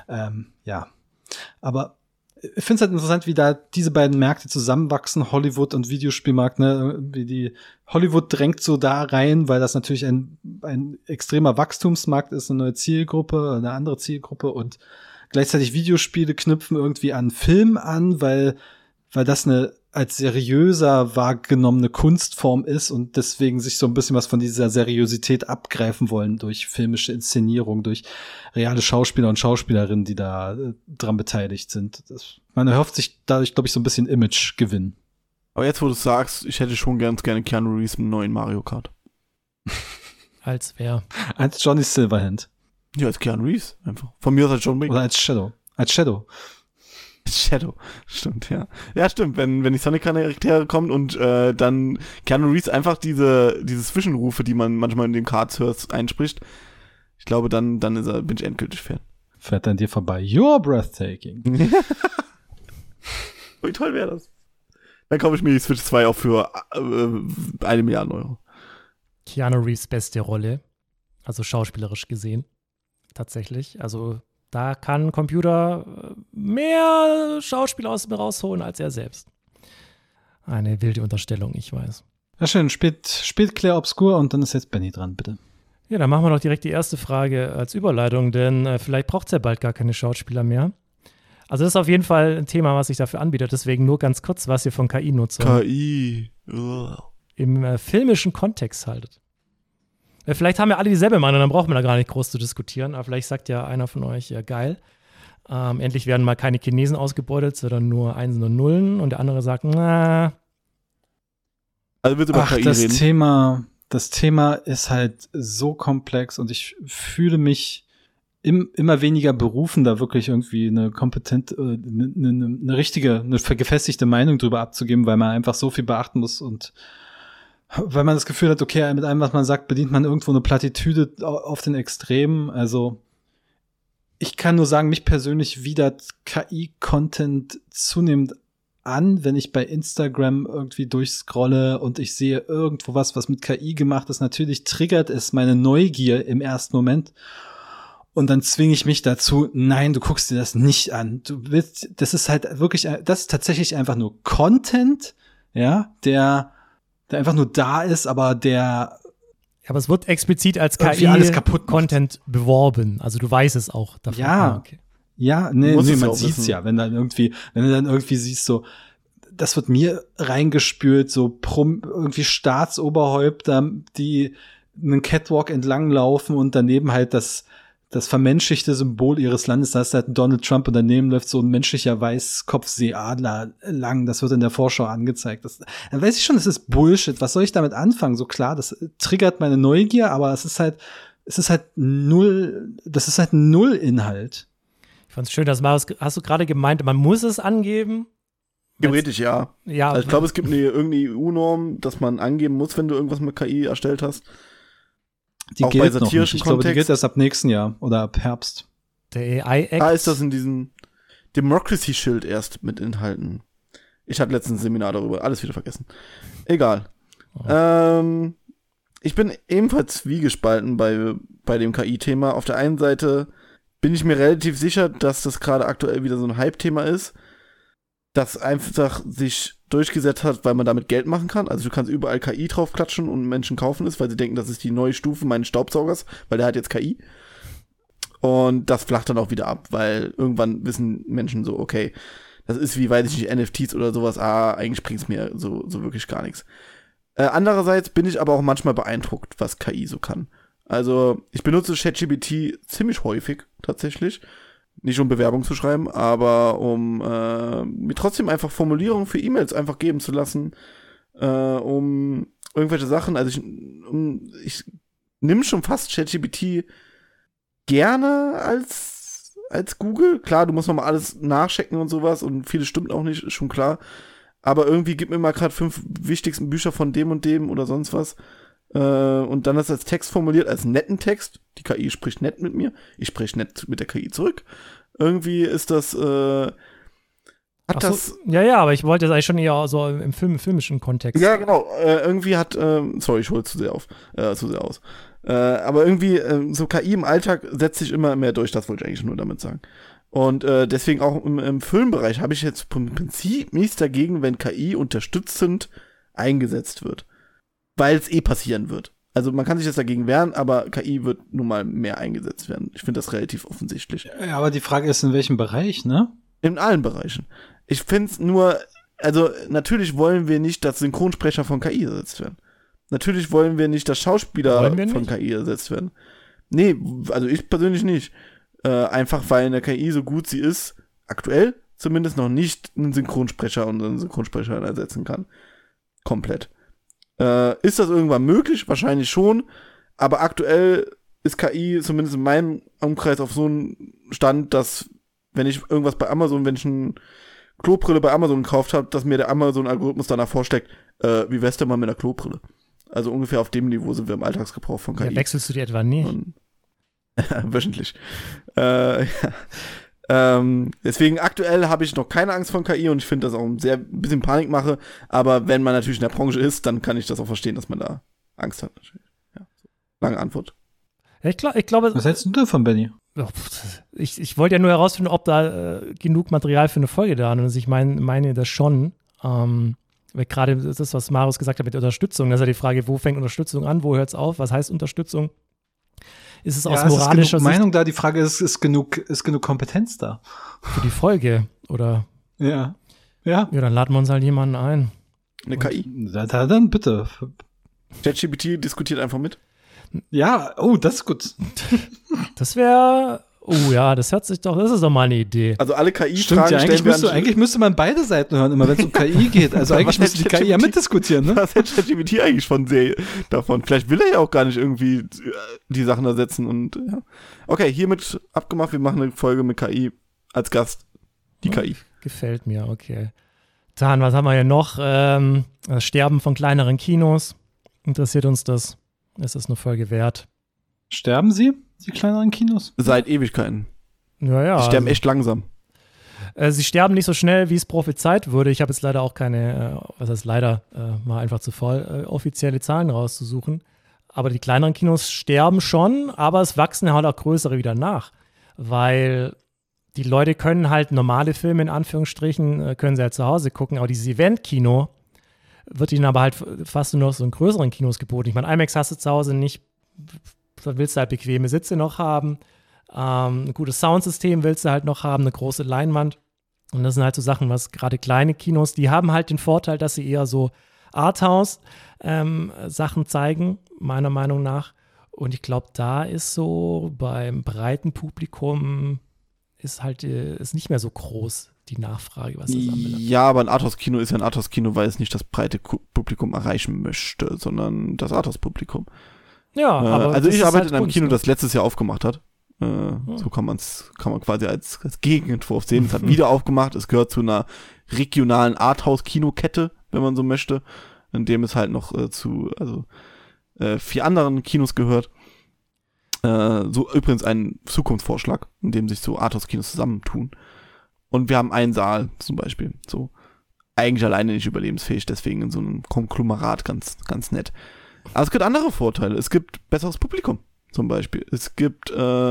Aber ich finde es halt interessant, wie da diese beiden Märkte zusammenwachsen, Hollywood und Videospielmarkt, ne? Wie die Hollywood drängt so da rein, weil das natürlich ein extremer Wachstumsmarkt ist, eine neue Zielgruppe, eine andere Zielgruppe, und gleichzeitig Videospiele knüpfen irgendwie an Film an, weil das eine als seriöser wahrgenommene Kunstform ist und deswegen sich so ein bisschen was von dieser Seriosität abgreifen wollen durch filmische Inszenierung, durch reale Schauspieler und Schauspielerinnen, die da dran beteiligt sind. Man erhofft sich dadurch, glaube ich, so ein bisschen Imagegewinn. Aber jetzt, wo du sagst, ich hätte schon ganz gerne Keanu Reeves im neuen Mario Kart. Als wer? Als Johnny Silverhand. Ja, als Keanu Reeves einfach. Von mir aus als John Wick. Oder als Shadow. Shadow, stimmt, ja. Ja, stimmt, wenn die Sonic-Charaktere kommen und dann Keanu Reeves einfach diese Zwischenrufe, die man manchmal in den Cards hört, einspricht, ich glaube, dann bin ich endgültig Fan. Fährt an dir vorbei. You're breathtaking. Wie toll wäre das? Dann kaufe ich mir die Switch 2 auch für 1 Milliarde Euro. Keanu Reeves beste Rolle, also schauspielerisch gesehen, tatsächlich, also da kann ein Computer mehr Schauspiel aus mir rausholen als er selbst. Eine wilde Unterstellung, ich weiß. Ja, schön. Spielt Clair Obscur und dann ist jetzt Benny dran, bitte. Ja, dann machen wir doch direkt die erste Frage als Überleitung, denn vielleicht braucht es ja bald gar keine Schauspieler mehr. Also das ist auf jeden Fall ein Thema, was sich dafür anbietet. Deswegen nur ganz kurz, was ihr von KI-Nutzung im filmischen Kontext haltet. Vielleicht haben wir alle dieselbe Meinung, dann braucht man da gar nicht groß zu diskutieren. Aber vielleicht sagt ja einer von euch, ja geil, endlich werden mal keine Chinesen ausgebeutet, sondern nur Einsen und Nullen. Und der andere sagt, Also willst du über KI reden? Das Thema ist halt so komplex und ich fühle mich immer weniger berufen, da wirklich irgendwie eine gefestigte Meinung drüber abzugeben, weil man einfach so viel beachten muss und weil man das Gefühl hat, okay, mit allem, was man sagt, bedient man irgendwo eine Plattitüde auf den Extremen. Also ich kann nur sagen, mich persönlich widert KI-Content zunehmend an, wenn ich bei Instagram irgendwie durchscrolle und ich sehe irgendwo was mit KI gemacht ist. Natürlich triggert es meine Neugier im ersten Moment. Und dann zwinge ich mich dazu, nein, du guckst dir das nicht an. Das ist halt wirklich, das ist tatsächlich einfach nur Content, ja, der einfach nur da ist, aber der aber es wird explizit als KI-Content beworben. Also du weißt es auch davon. Ja, okay. Ja, nee, man sieht's ja, wenn du dann irgendwie siehst, so, das wird mir reingespült, so irgendwie Staatsoberhäupter, die einen Catwalk entlang laufen und daneben halt das vermenschlichte Symbol ihres Landes, da ist halt ein Donald Trump und daneben läuft so ein menschlicher Weißkopfseeadler lang, das wird in der Vorschau angezeigt. Dann weiß ich schon, das ist Bullshit, was soll ich damit anfangen? So klar, das triggert meine Neugier, aber es ist halt null Inhalt. Ich fand's schön, dass hast du gerade gemeint, man muss es angeben? Theoretisch ja. Also ich glaube, es gibt irgendeine EU-Norm, dass man angeben muss, wenn du irgendwas mit KI erstellt hast. Die gilt noch nicht. Ich glaube, die gilt erst ab nächsten Jahr oder ab Herbst. Der AI-Act. Da ist das in diesem Democracy-Schild erst mit enthalten. Ich hatte letztens ein Seminar darüber, alles wieder vergessen. Egal. Oh. Ich bin ebenfalls zwiegespalten bei dem KI-Thema. Auf der einen Seite bin ich mir relativ sicher, dass das gerade aktuell wieder so ein Hype-Thema ist, das einfach sich durchgesetzt hat, weil man damit Geld machen kann. Also du kannst überall KI draufklatschen und Menschen kaufen es, weil sie denken, das ist die neue Stufe meines Staubsaugers, weil der hat jetzt KI. Und das flacht dann auch wieder ab, weil irgendwann wissen Menschen so, okay, das ist wie, weiß ich nicht, NFTs oder sowas, eigentlich bringt's mir so wirklich gar nichts. Andererseits bin ich aber auch manchmal beeindruckt, was KI so kann. Also ich benutze ChatGPT ziemlich häufig tatsächlich. Nicht um Bewerbung zu schreiben, aber um mir trotzdem einfach Formulierungen für E-Mails einfach geben zu lassen, um irgendwelche Sachen. Also ich nehme schon fast ChatGPT gerne als Google. Klar, du musst nochmal alles nachchecken und sowas und vieles stimmt auch nicht, ist schon klar. Aber irgendwie gib mir mal gerade 5 wichtigsten Bücher von dem und dem oder sonst was. Und dann das als Text formuliert, als netten Text. Die KI spricht nett mit mir. Ich spreche nett mit der KI zurück. Irgendwie ist das, Ja, aber ich wollte das eigentlich schon eher so im filmischen Kontext. Ja, genau. Irgendwie hat, sorry, ich hole zu sehr aus. Aber irgendwie, so KI im Alltag setzt sich immer mehr durch, das wollte ich eigentlich nur damit sagen. Und deswegen auch im Filmbereich habe ich jetzt im Prinzip nichts dagegen, wenn KI unterstützend eingesetzt wird. Weil es passieren wird. Also man kann sich das dagegen wehren, aber KI wird nun mal mehr eingesetzt werden. Ich finde das relativ offensichtlich. Ja, aber die Frage ist, in welchem Bereich, ne? In allen Bereichen. Ich finde es nur, also natürlich wollen wir nicht, dass Synchronsprecher von KI ersetzt werden. Natürlich wollen wir nicht, dass Schauspieler von KI ersetzt werden. Nee, also ich persönlich nicht. Einfach weil eine KI so gut sie ist, aktuell zumindest noch nicht einen Synchronsprecher und einen Synchronsprecher ersetzen kann. Komplett. Ist das irgendwann möglich? Wahrscheinlich schon. Aber aktuell ist KI zumindest in meinem Umkreis auf so einem Stand, dass wenn ich irgendwas bei Amazon, wenn ich eine Klobrille bei Amazon gekauft habe, dass mir der Amazon-Algorithmus danach vorschlägt, wie wär's denn mal mit einer Klobrille? Also ungefähr auf dem Niveau sind wir im Alltagsgebrauch von KI. Ja, wechselst du die etwa nie? Wöchentlich. Deswegen aktuell habe ich noch keine Angst vor KI und ich finde das auch ein bisschen Panikmache, aber wenn man natürlich in der Branche ist, dann kann ich das auch verstehen, dass man da Angst hat. Ja. Lange Antwort. Ich glaube, was hältst du davon, Benny? Ich wollte ja nur herausfinden, ob da genug Material für eine Folge da ist. Und ich meine das schon. Weil gerade das, was Marius gesagt hat mit der Unterstützung, das ist ja die Frage, wo fängt Unterstützung an, wo hört es auf, was heißt Unterstützung? Ist es aus moralischer Sicht? Meinung da, die Frage ist genug Kompetenz da? Für die Folge, oder? Ja. Ja, dann laden wir uns halt jemanden ein. Eine KI? Dann bitte. ChatGPT diskutiert einfach mit. Ja, das ist gut. Das wäre Oh ja, das ist doch mal eine Idee. Also alle Stimmt, KI-Fragen ja, stellen wir eigentlich müsste man beide Seiten hören, immer wenn es um KI geht. Also eigentlich müsste die KI ja mitdiskutieren, ne? Was hält ChatGPT eigentlich davon? Vielleicht will er ja auch gar nicht irgendwie die Sachen ersetzen und ja. Okay, hiermit abgemacht, wir machen eine Folge mit KI als Gast. Die KI. Gefällt mir, okay. Dann, was haben wir hier noch? Das Sterben von kleineren Kinos. Interessiert uns das? Ist das eine Folge wert? Sterben sie, die kleineren Kinos? Seit Ewigkeiten. Ja. Die sterben echt langsam. Sie sterben nicht so schnell, wie es prophezeit wurde. Ich habe jetzt leider auch keine, was heißt leider, mal einfach zu voll, offizielle Zahlen rauszusuchen. Aber die kleineren Kinos sterben schon, aber es wachsen halt auch größere wieder nach. Weil die Leute können halt normale Filme in Anführungsstrichen, können sie halt zu Hause gucken, aber dieses Event-Kino wird ihnen aber halt fast nur noch so in größeren Kinos geboten. Ich meine, IMAX hast du zu Hause nicht, da willst du halt bequeme Sitze noch haben, ein gutes Soundsystem willst du halt noch haben, eine große Leinwand. Und das sind halt so Sachen, was gerade kleine Kinos, die haben halt den Vorteil, dass sie eher so Arthouse-Sachen zeigen, meiner Meinung nach. Und ich glaube, da ist so beim breiten Publikum ist nicht mehr so groß die Nachfrage, was das anbelangt. Ja, aber ein Arthouse-Kino ist ja ein Arthouse-Kino, weil es nicht das breite Publikum erreichen möchte, sondern das Arthouse-Publikum. Ja, aber also ich arbeite halt in einem Kunst, Kino, ne? das letztes Jahr aufgemacht hat. So kann man quasi als Gegenentwurf sehen. Es hat wieder aufgemacht. Es gehört zu einer regionalen Arthouse-Kinokette, wenn man so möchte, in dem es halt noch zu 4 anderen Kinos gehört. So übrigens ein Zukunftsvorschlag, in dem sich so Arthouse-Kinos zusammentun. Und wir haben einen Saal zum Beispiel. So eigentlich alleine nicht überlebensfähig, deswegen in so einem Konglomerat ganz, ganz nett. Aber es gibt andere Vorteile. Es gibt besseres Publikum zum Beispiel. Es gibt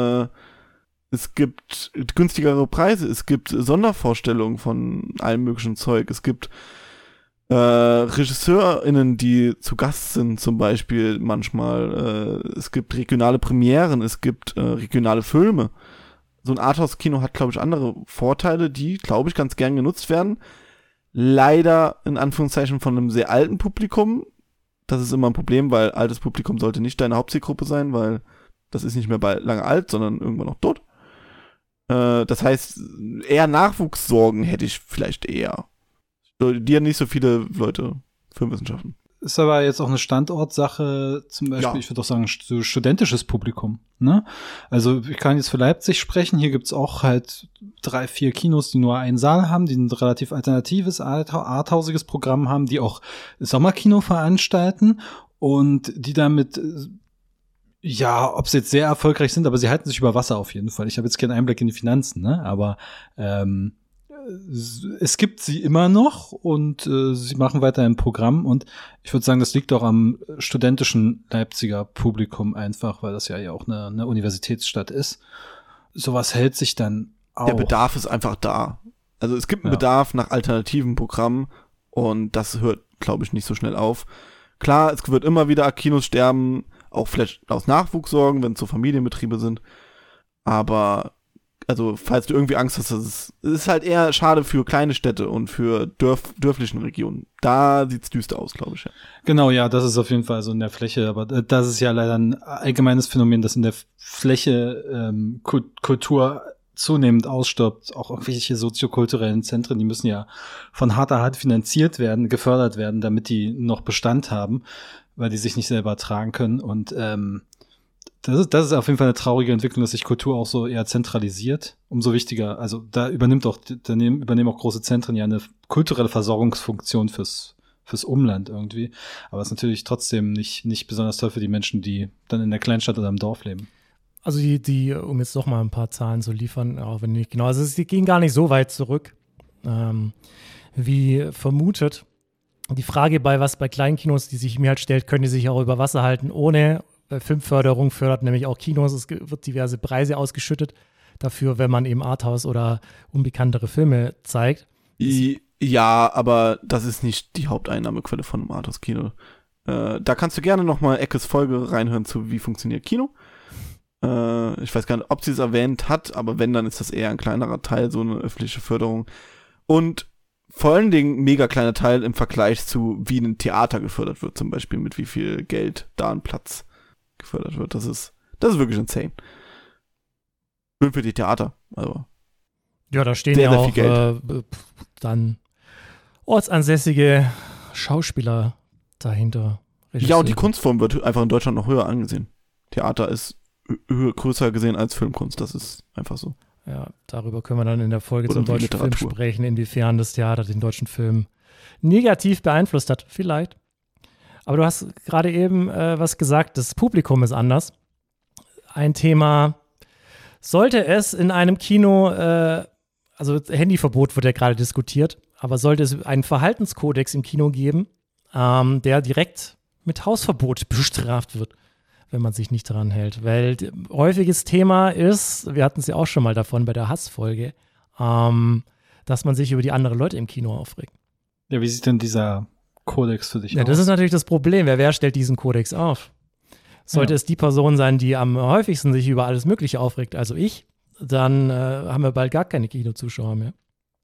günstigere Preise. Es gibt Sondervorstellungen von allem möglichen Zeug. Es gibt RegisseurInnen, die zu Gast sind zum Beispiel manchmal. Es gibt regionale Premieren. Es gibt regionale Filme. So ein Arthouse-Kino hat, glaube ich, andere Vorteile, die, glaube ich, ganz gern genutzt werden. Leider, in Anführungszeichen, von einem sehr alten Publikum. Das ist immer ein Problem, weil altes Publikum sollte nicht deine Hauptzielgruppe sein, weil das ist nicht mehr lange alt, sondern irgendwann noch tot. Das heißt, eher Nachwuchssorgen hätte ich vielleicht eher. Die ja nicht so viele Leute Filmwissenschaften. Ist aber jetzt auch eine Standortsache, zum Beispiel, Ja. Ich würde auch sagen, so studentisches Publikum, ne? Also ich kann jetzt für Leipzig sprechen, hier gibt's auch halt 3, 4 Kinos, die nur einen Saal haben, die ein relativ alternatives, arthausiges Programm haben, die auch Sommerkino veranstalten und die damit, ja, ob sie jetzt sehr erfolgreich sind, aber sie halten sich über Wasser auf jeden Fall. Ich habe jetzt keinen Einblick in die Finanzen, ne? Aber es gibt sie immer noch und sie machen weiter ein Programm und ich würde sagen, das liegt auch am studentischen Leipziger Publikum einfach, weil das ja auch eine Universitätsstadt ist. Sowas hält sich dann auch. Der Bedarf ist einfach da. Also es gibt einen Bedarf nach alternativen Programmen und das hört, glaube ich, nicht so schnell auf. Klar, es wird immer wieder Kinos sterben, auch vielleicht aus Nachwuchssorgen, wenn es so Familienbetriebe sind. Aber also falls du irgendwie Angst hast, es ist halt eher schade für kleine Städte und für dörflichen Regionen. Da sieht's düster aus, glaube ich. Ja. Genau, ja, das ist auf jeden Fall so in der Fläche, aber das ist ja leider ein allgemeines Phänomen, dass in der Fläche Kultur zunehmend ausstirbt. Auch irgendwelche soziokulturellen Zentren, die müssen ja von harter Hand finanziert werden, gefördert werden, damit die noch Bestand haben, weil die sich nicht selber tragen können und das ist auf jeden Fall eine traurige Entwicklung, dass sich Kultur auch so eher zentralisiert. Umso wichtiger, also da übernehmen auch große Zentren ja eine kulturelle Versorgungsfunktion fürs Umland irgendwie. Aber es ist natürlich trotzdem nicht besonders toll für die Menschen, die dann in der Kleinstadt oder im Dorf leben. Also um jetzt doch mal ein paar Zahlen zu liefern, auch wenn nicht genau, also die gehen gar nicht so weit zurück, wie vermutet. Die Frage bei kleinen Kinos, die sich mir halt stellt, können die sich auch über Wasser halten ohne Filmförderung fördert nämlich auch Kinos. Es wird diverse Preise ausgeschüttet dafür, wenn man eben Arthouse oder unbekanntere Filme zeigt. Ja, aber das ist nicht die Haupteinnahmequelle von einem Arthouse-Kino. Da kannst du gerne noch mal Eckes Folge reinhören zu Wie funktioniert Kino. Ich weiß gar nicht, ob sie es erwähnt hat, aber wenn, dann ist das eher ein kleinerer Teil, so eine öffentliche Förderung. Und vor allen Dingen ein mega kleiner Teil im Vergleich zu, wie ein Theater gefördert wird, zum Beispiel mit wie viel Geld da ein Platz gefördert wird. Das ist wirklich insane. Schön für die Theater. Also Ja, da stehen sehr, ja sehr auch viel dann ortsansässige Schauspieler dahinter. Ja, und die Regisseure. Kunstform wird einfach in Deutschland noch höher angesehen. Theater ist größer gesehen als Filmkunst, das ist einfach so. Ja, darüber können wir dann in der Folge Oder zum wie deutschen Film Literatur. sprechen, inwiefern das Theater den deutschen Film negativ beeinflusst hat. Vielleicht. Aber du hast gerade eben was gesagt, das Publikum ist anders. Ein Thema, sollte es in einem Kino, also Handyverbot wird ja gerade diskutiert, aber sollte es einen Verhaltenskodex im Kino geben, der direkt mit Hausverbot bestraft wird, wenn man sich nicht daran hält. Weil häufiges Thema ist, wir hatten es ja auch schon mal davon bei der Hassfolge, dass man sich über die anderen Leute im Kino aufregt. Ja, wie sieht denn dieser Kodex für dich Ja, aus? das ist natürlich das Problem. Wer stellt diesen Kodex auf? Sollte es die Person sein, die am häufigsten sich über alles Mögliche aufregt, also ich, dann haben wir bald gar keine Kinozuschauer mehr.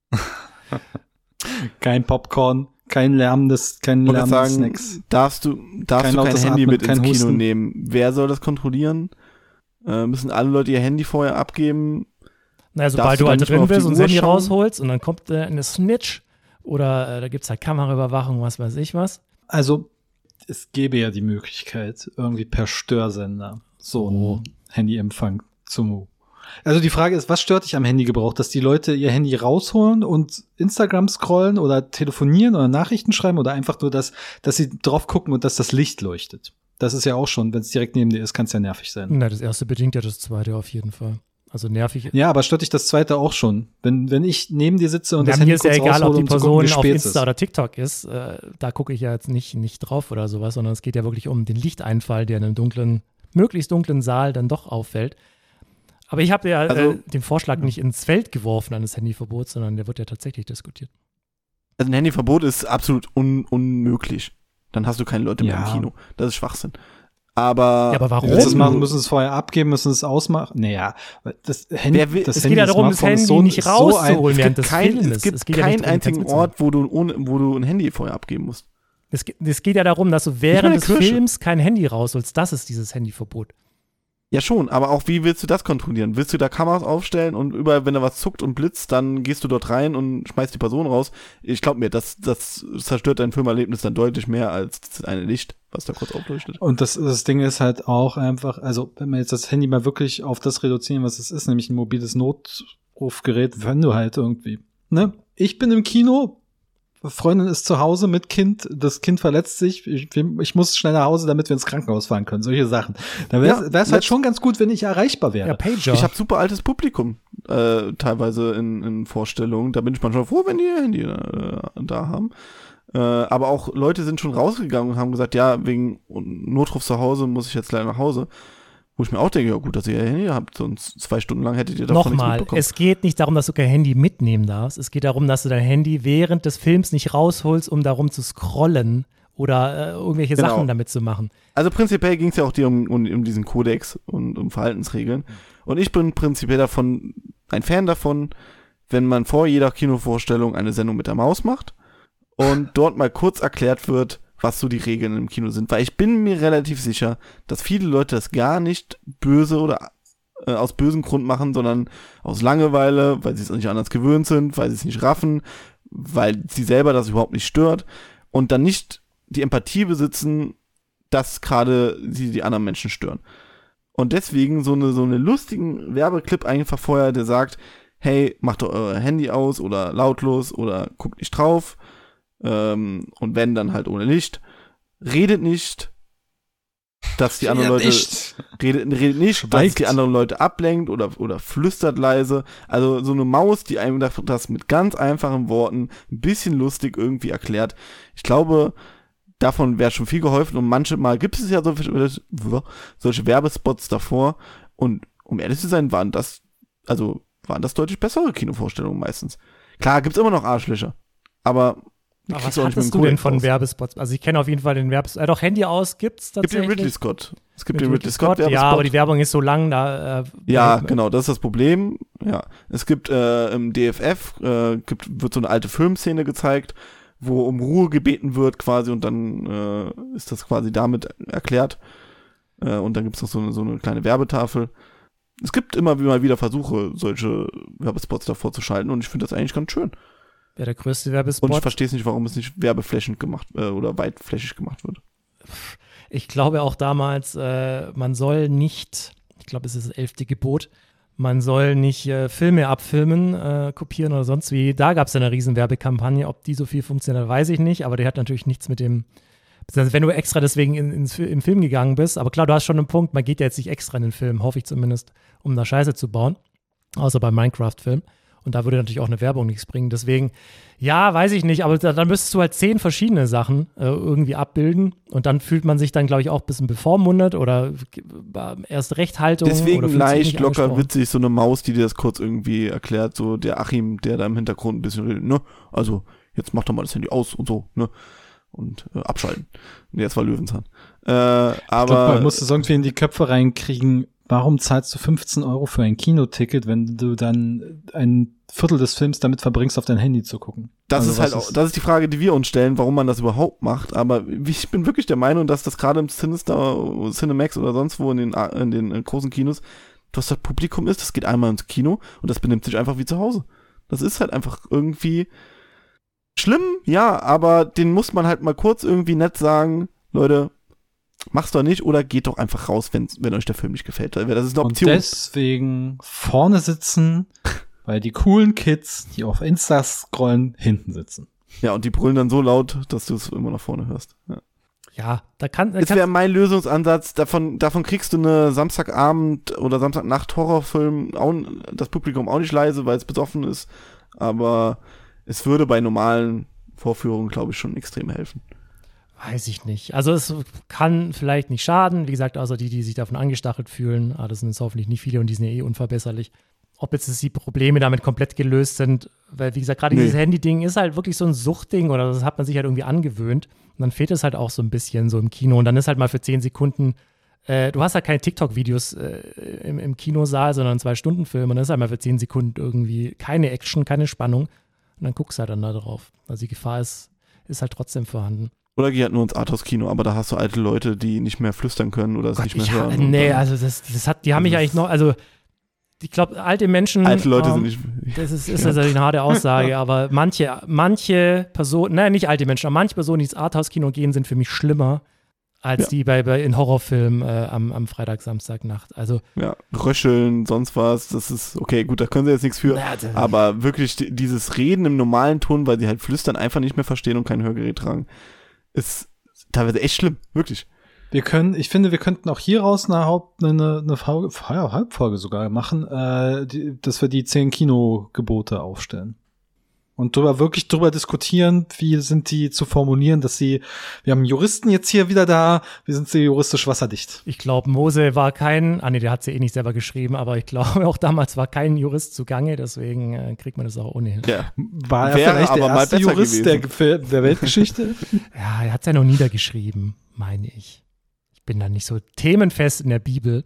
Kein Popcorn, kein lärmendes Ich wollte sagen, Snacks. darfst du kein lautes Handy Atmen, mit ins kein Kino Husten. nehmen? Wer soll das kontrollieren? Müssen alle Leute ihr Handy vorher abgeben? Naja, Darfst sobald du du dann halt nicht mehr drin auf die bist und das Uhr Handy schauen? rausholst und dann kommt eine Snitch oder da gibt es halt Kameraüberwachung, was weiß ich was. Also, es gäbe ja die Möglichkeit, irgendwie per Störsender so einen Handyempfang zu. Also die Frage ist, was stört dich am Handygebrauch? Dass die Leute ihr Handy rausholen und Instagram scrollen oder telefonieren oder Nachrichten schreiben oder einfach nur, dass sie drauf gucken und dass das Licht leuchtet? Das ist ja auch schon, wenn es direkt neben dir ist, kann es ja nervig sein. Na, das erste bedingt ja das zweite auf jeden Fall. Also nervig. Ja, aber stört dich das zweite auch schon? Wenn ich neben dir sitze und Ja, das mir Handy ist ja kurz egal, ob raushole, die um zu gucken, Person wie auf spät es Insta ist. oder TikTok ist. Da gucke ich ja jetzt nicht drauf oder sowas, sondern es geht ja wirklich um den Lichteinfall, der in einem möglichst dunklen Saal dann doch auffällt. Aber ich habe ja den Vorschlag nicht ins Feld geworfen an das Handyverbot, sondern der wird ja tatsächlich diskutiert. Also ein Handyverbot ist absolut unmöglich. Dann hast du keine Leute mehr Ja. im Kino. Das ist Schwachsinn. Aber, Ja, aber warum? Willst du es machen, müssen es vorher abgeben, müssen es ausmachen? Naja, das Handy, Wer will- das Es Handy, geht ja darum, das Smartphone ist Handy nicht ist so ein- rauszuholen während des Filmes. es gibt geht ja nicht keinen darum, einzigen kannst Ort, wo du ein Handy vorher abgeben musst. Es geht ja darum, dass du mal während eine des Kirsche. Films kein Handy rausholst. Das ist dieses Handyverbot. Ja schon, aber auch wie willst du das kontrollieren? Willst du da Kameras aufstellen und überall, wenn da was zuckt und blitzt, dann gehst du dort rein und schmeißt die Person raus? Ich glaube mir, das zerstört dein Filmerlebnis dann deutlich mehr als das eine Licht, was da kurz aufleuchtet. Und das Ding ist halt auch einfach, also wenn wir jetzt das Handy mal wirklich auf das reduzieren, was es ist, nämlich ein mobiles Notrufgerät, wenn du halt irgendwie, ne? Ich bin im Kino, Freundin ist zu Hause mit Kind, das Kind verletzt sich, ich muss schnell nach Hause, damit wir ins Krankenhaus fahren können, solche Sachen. Da wäre es halt schon ganz gut, wenn ich erreichbar wäre. Ja, Pager. Ich habe super altes Publikum teilweise in Vorstellungen. Da bin ich manchmal froh, wenn die ihr Handy da haben. Aber auch Leute sind schon rausgegangen und haben gesagt, ja, wegen Notruf zu Hause muss ich jetzt leider nach Hause. Wo ich mir auch denke, ja gut, dass ihr Handy habt, sonst 2 Stunden lang hättet ihr davon nichts Nochmal, mitbekommen. es geht nicht darum, dass du kein Handy mitnehmen darfst. Es geht darum, dass du dein Handy während des Films nicht rausholst, um darum zu scrollen oder irgendwelche Genau. Sachen damit zu machen. Also prinzipiell ging es ja auch dir um diesen Kodex und um Verhaltensregeln. Und ich bin prinzipiell ein Fan davon, wenn man vor jeder Kinovorstellung eine Sendung mit der Maus macht und dort mal kurz erklärt wird, was so die Regeln im Kino sind. Weil ich bin mir relativ sicher, dass viele Leute das gar nicht böse oder aus bösem Grund machen, sondern aus Langeweile, weil sie es nicht anders gewöhnt sind, weil sie es nicht raffen, weil sie selber das überhaupt nicht stört und dann nicht die Empathie besitzen, dass gerade sie die anderen Menschen stören. Und deswegen so eine lustigen Werbeclip einfach vorher, der sagt, hey, macht doch euer Handy aus oder lautlos oder guckt nicht drauf. Und wenn, dann halt ohne Licht. Redet nicht, dass die anderen Leute redet nicht, dass Schweigt. die anderen Leute ablenkt oder flüstert leise. Also so eine Maus, die einem das mit ganz einfachen Worten ein bisschen lustig irgendwie erklärt. Ich glaube, davon wäre schon viel geholfen und manchmal gibt es ja solche Werbespots davor und um ehrlich zu sein, waren das deutlich bessere Kinovorstellungen meistens. Klar, gibt's immer noch Arschlöcher, aber Aber was hattest du denn von Werbespots? Also ich kenne auf jeden Fall den Werbespot. Doch, Handy aus gibt's Es gibt tatsächlich. den Ridley Scott. Es gibt Mit den Ridley Scott Werbespot. Ja, aber die Werbung ist so lang, da Ja, genau, das ist das Problem. Ja, es gibt im DFF wird so eine alte Filmszene gezeigt, wo um Ruhe gebeten wird quasi und dann ist das quasi damit erklärt. Und dann gibt's noch so eine kleine Werbetafel. Es gibt immer mal wieder Versuche, solche Werbespots davor zu schalten und ich finde das eigentlich ganz schön. Ja, der größte Werbespot. Und ich verstehe es nicht, warum es nicht werbeflächend gemacht oder weitflächig gemacht wird. Ich glaube auch damals, man soll nicht, ich glaube, es ist das 11. Gebot, man soll nicht Filme abfilmen, kopieren oder sonst wie. Da gab es eine riesen Werbekampagne. Ob die so viel funktioniert, weiß ich nicht. Aber die hat natürlich nichts mit dem, wenn du extra deswegen im Film gegangen bist. Aber klar, du hast schon einen Punkt, man geht ja jetzt nicht extra in den Film, hoffe ich zumindest, um da Scheiße zu bauen. Außer beim Minecraft-Film. Und da würde natürlich auch eine Werbung nichts bringen. Deswegen, ja, weiß ich nicht, aber dann müsstest du halt 10 verschiedene Sachen irgendwie abbilden. Und dann fühlt man sich dann, glaube ich, auch ein bisschen bevormundet oder erst Rechthaltung. Deswegen oder leicht, locker, witzig, so eine Maus, die dir das kurz irgendwie erklärt, so der Achim, der da im Hintergrund ein bisschen redet, ne? Also, jetzt mach doch mal das Handy aus und so, ne? Und abschalten. Nee, das war Löwenzahn. Aber ich glaube, man muss es irgendwie in die Köpfe reinkriegen. Warum zahlst du 15 € für ein Kinoticket, wenn du dann ein Viertel des Films damit verbringst, auf dein Handy zu gucken? Das ist halt auch, das ist die Frage, die wir uns stellen, warum man das überhaupt macht. Aber ich bin wirklich der Meinung, dass das gerade im Cinemax oder sonst wo in den großen Kinos, dass das Publikum ist, das geht einmal ins Kino und das benimmt sich einfach wie zu Hause. Das ist halt einfach irgendwie schlimm, ja, aber den muss man halt mal kurz irgendwie nett sagen, Leute, mach's doch nicht oder geht doch einfach raus, wenn euch der Film nicht gefällt. Das ist eine Option. Und deswegen vorne sitzen, weil die coolen Kids, die auf Insta scrollen, hinten sitzen. Ja, und die brüllen dann so laut, dass du es immer nach vorne hörst. Ja, das wäre mein Lösungsansatz. Davon kriegst du eine Samstagabend oder Samstagnacht Horrorfilm, das Publikum auch nicht leise, weil es besoffen ist. Aber es würde bei normalen Vorführungen, glaube ich, schon extrem helfen. Weiß ich nicht. Also es kann vielleicht nicht schaden. Wie gesagt, außer die sich davon angestachelt fühlen. Aber das sind jetzt hoffentlich nicht viele und die sind ja eh unverbesserlich. Ob jetzt die Probleme damit komplett gelöst sind, weil wie gesagt, gerade dieses Handy-Ding ist halt wirklich so ein Suchtding oder das hat man sich halt irgendwie angewöhnt. Und dann fehlt es halt auch so ein bisschen so im Kino. Und dann ist halt mal für 10 Sekunden, du hast halt keine TikTok-Videos im Kinosaal, sondern 2-Stunden-Film. Und dann ist halt mal für 10 Sekunden irgendwie keine Action, keine Spannung. Und dann guckst du halt dann da drauf. Also die Gefahr ist halt trotzdem vorhanden. Oder geh halt nur ins Arthouse-Kino, aber da hast du alte Leute, die nicht mehr flüstern können oder es nicht mehr hören. Nee, also die haben mich eigentlich noch, also ich glaube, alte Menschen. Alte Leute sind nicht. Das ist natürlich eine harte Aussage, aber manche Personen, nein, nicht alte Menschen, aber manche Personen, die ins Arthouse-Kino gehen, sind für mich schlimmer als die in Horrorfilmen am Freitag, Samstagnacht. Also ja, röcheln, sonst was, das ist, okay, gut, da können sie jetzt nichts für, aber wirklich dieses Reden im normalen Ton, weil sie halt flüstern, einfach nicht mehr verstehen und kein Hörgerät tragen, ist teilweise echt schlimm, wirklich. Ich finde, wir könnten auch hier raus eine Halbfolge sogar machen, dass wir die 10 Kinogebote aufstellen. Und wirklich drüber diskutieren, wie sind die zu formulieren, wir haben Juristen jetzt hier wieder da, wie sind sie juristisch wasserdicht? Ich glaube, Mose war der hat sie eh nicht selber geschrieben, aber ich glaube auch damals war kein Jurist zugange, deswegen kriegt man das auch ohnehin. Ja. War er vielleicht der erste Jurist der Weltgeschichte? Ja, er hat es ja noch niedergeschrieben, meine ich. Ich bin da nicht so themenfest in der Bibel.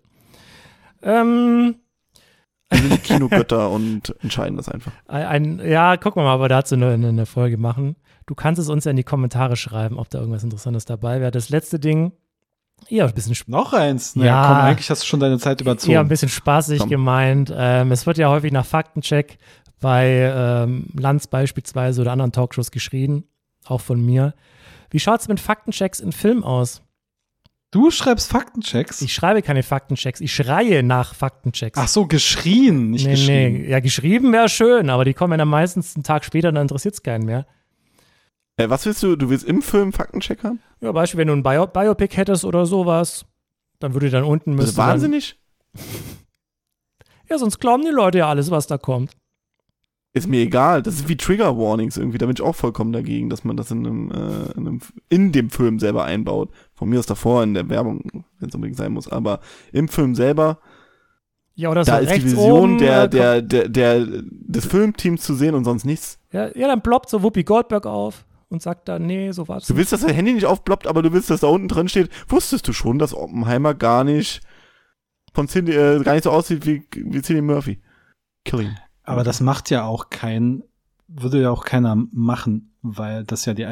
Wir sind die Kinogötter und entscheiden das einfach. Ja, gucken wir mal, ob wir dazu eine Folge machen. Du kannst es uns ja in die Kommentare schreiben, ob da irgendwas Interessantes dabei wäre. Das letzte Ding, eher ein bisschen noch eins? Ja, komm, eigentlich hast du schon deine Zeit überzogen. Eher ein bisschen spaßig gemeint. Es wird ja häufig nach Faktencheck bei Lanz beispielsweise oder anderen Talkshows geschrien, auch von mir. Wie schaut es mit Faktenchecks in Film aus? Du schreibst Faktenchecks? Ich schreibe keine Faktenchecks, ich schreie nach Faktenchecks. Ach so, geschrien, nicht geschrieben. Nee, ja, geschrieben wäre schön, aber die kommen ja dann meistens einen Tag später, dann interessiert es keinen mehr. Was willst du? Du willst im Film Faktencheck haben? Ja, Beispiel, wenn du ein Biopic hättest oder sowas, dann würde dann unten müssen. Das ist wahnsinnig? Ja, sonst glauben die Leute ja alles, was da kommt. Ist mir egal, das ist wie Trigger Warnings irgendwie, da bin ich auch vollkommen dagegen, dass man das in dem Film selber einbaut. Von mir aus davor in der Werbung, wenn es unbedingt sein muss, aber im Film selber, ja, oder so da ist die Vision des Filmteams zu sehen und sonst nichts. Ja, dann ploppt so Whoopi Goldberg auf und sagt dann, nee, so war's. Du willst, dass dein Handy nicht aufploppt, aber du willst, dass da unten drin steht, wusstest du schon, dass Oppenheimer gar nicht so aussieht wie Cillian Murphy. Killing. Aber das würde ja auch keiner machen, weil das ja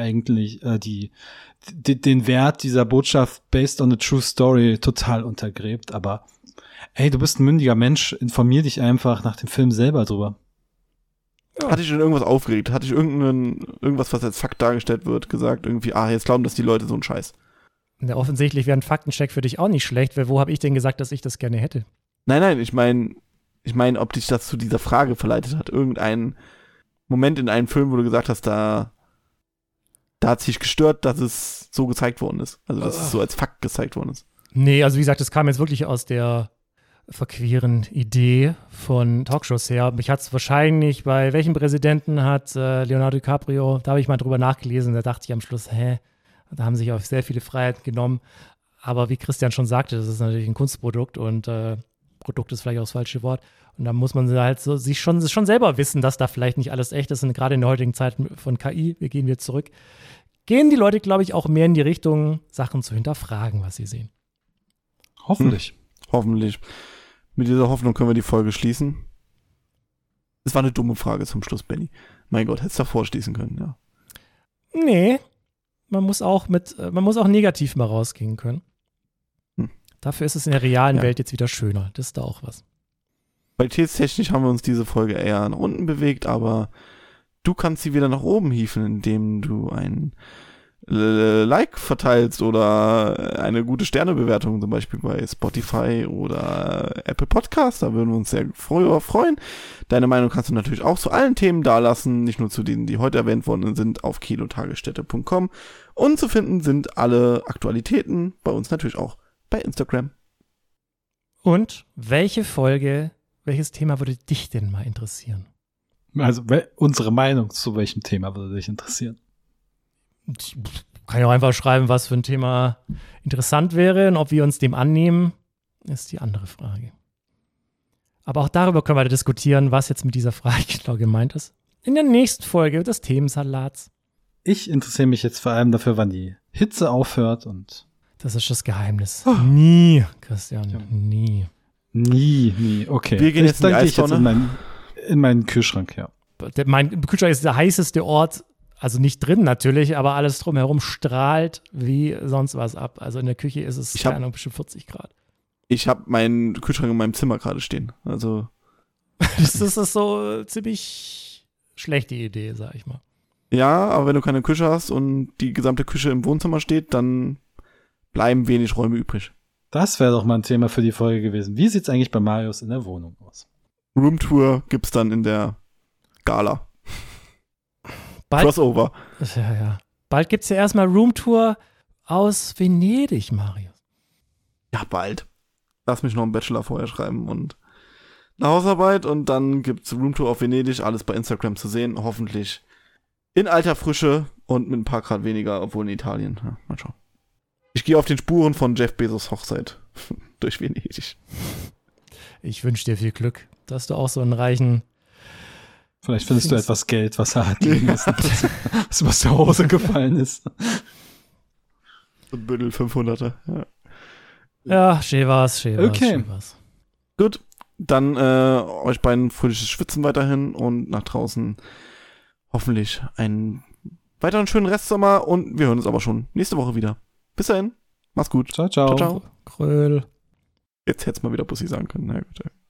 den Wert dieser Botschaft based on a true story total untergräbt. Aber ey, du bist ein mündiger Mensch, informier dich einfach nach dem Film selber drüber. Ja. Hatte ich schon irgendwas aufgeregt? Hatte ich irgendwas, was als Fakt dargestellt wird, gesagt, irgendwie, jetzt glauben das die Leute so einen Scheiß? Ja, offensichtlich wäre ein Faktencheck für dich auch nicht schlecht, weil wo habe ich denn gesagt, dass ich das gerne hätte? Nein, ich meine, ob dich das zu dieser Frage verleitet hat. Irgendein Moment in einem Film, wo du gesagt hast, da hat es dich gestört, dass es so gezeigt worden ist. Also, dass es so als Fakt gezeigt worden ist. Nee, also wie gesagt, das kam jetzt wirklich aus der verqueren Idee von Talkshows her. Mich hat es wahrscheinlich, bei welchem Präsidenten hat Leonardo DiCaprio, da habe ich mal drüber nachgelesen, da dachte ich am Schluss, da haben sich auch sehr viele Freiheiten genommen. Aber wie Christian schon sagte, das ist natürlich ein Kunstprodukt und Produkt ist vielleicht auch das falsche Wort. Und da muss man halt so sich schon selber wissen, dass da vielleicht nicht alles echt ist. Und gerade in der heutigen Zeit von KI, wir gehen wieder zurück, gehen die Leute, glaube ich, auch mehr in die Richtung, Sachen zu hinterfragen, was sie sehen. Hoffentlich. Hoffentlich. Mit dieser Hoffnung können wir die Folge schließen. Es war eine dumme Frage zum Schluss, Benny. Mein Gott, hättest du davor schließen können, ja. Nee, man muss auch negativ mal rausgehen können. Dafür ist es in der realen Welt jetzt wieder schöner. Das ist da auch was. Qualitätstechnisch haben wir uns diese Folge eher nach unten bewegt, aber du kannst sie wieder nach oben hieven, indem du ein Like verteilst oder eine gute Sternebewertung, zum Beispiel bei Spotify oder Apple Podcast. Da würden wir uns sehr freuen. Deine Meinung kannst du natürlich auch zu allen Themen dalassen, nicht nur zu denen, die heute erwähnt worden sind, auf kilotagesstätte.com. Und zu finden sind alle Aktualitäten bei uns natürlich auch bei Instagram. Und welches Thema würde dich denn mal interessieren? Also unsere Meinung zu welchem Thema würde dich interessieren? Ich kann ja auch einfach schreiben, was für ein Thema interessant wäre und ob wir uns dem annehmen, ist die andere Frage. Aber auch darüber können wir diskutieren, was jetzt mit dieser Frage genau gemeint ist. In der nächsten Folge des Themensalats. Ich interessiere mich jetzt vor allem dafür, wann die Hitze aufhört und das ist das Geheimnis. Nie, Christian, nie. Nie, okay. Wir gehen jetzt in die Eistonne. In meinen Kühlschrank, ja. Mein Kühlschrank ist der heißeste Ort, also nicht drin natürlich, aber alles drumherum strahlt wie sonst was ab. Also in der Küche ist es, keine Ahnung, bestimmt 40 Grad. Ich habe meinen Kühlschrank in meinem Zimmer gerade stehen. Also das ist so ziemlich schlechte Idee, sag ich mal. Ja, aber wenn du keine Küche hast und die gesamte Küche im Wohnzimmer steht, dann bleiben wenig Räume übrig. Das wäre doch mal ein Thema für die Folge gewesen. Wie sieht's eigentlich bei Marius in der Wohnung aus? Roomtour gibt's dann in der Gala. Crossover. Ja. Bald gibt's ja erstmal Roomtour aus Venedig, Marius. Ja, bald. Lass mich noch einen Bachelor vorher schreiben und eine Hausarbeit und dann gibt's Roomtour auf Venedig, alles bei Instagram zu sehen, hoffentlich in alter Frische und mit ein paar Grad weniger, obwohl in Italien. Ja, mal schauen. Ich gehe auf den Spuren von Jeff Bezos Hochzeit durch Venedig. Ich wünsche dir viel Glück, dass du auch so einen reichen... Vielleicht findest du etwas Geld, was er hat liegen lassen, was ihm aus der Hose gefallen ist. So ein Bündel 500er. Ja, schön war's. Okay. Gut, dann euch beiden fröhliches Schwitzen weiterhin und nach draußen hoffentlich einen weiteren schönen Restsommer und wir hören uns aber schon nächste Woche wieder. Bis dahin, mach's gut. Ciao. Kröll. Jetzt hätt's mal wieder Bussi sagen können. Na gut.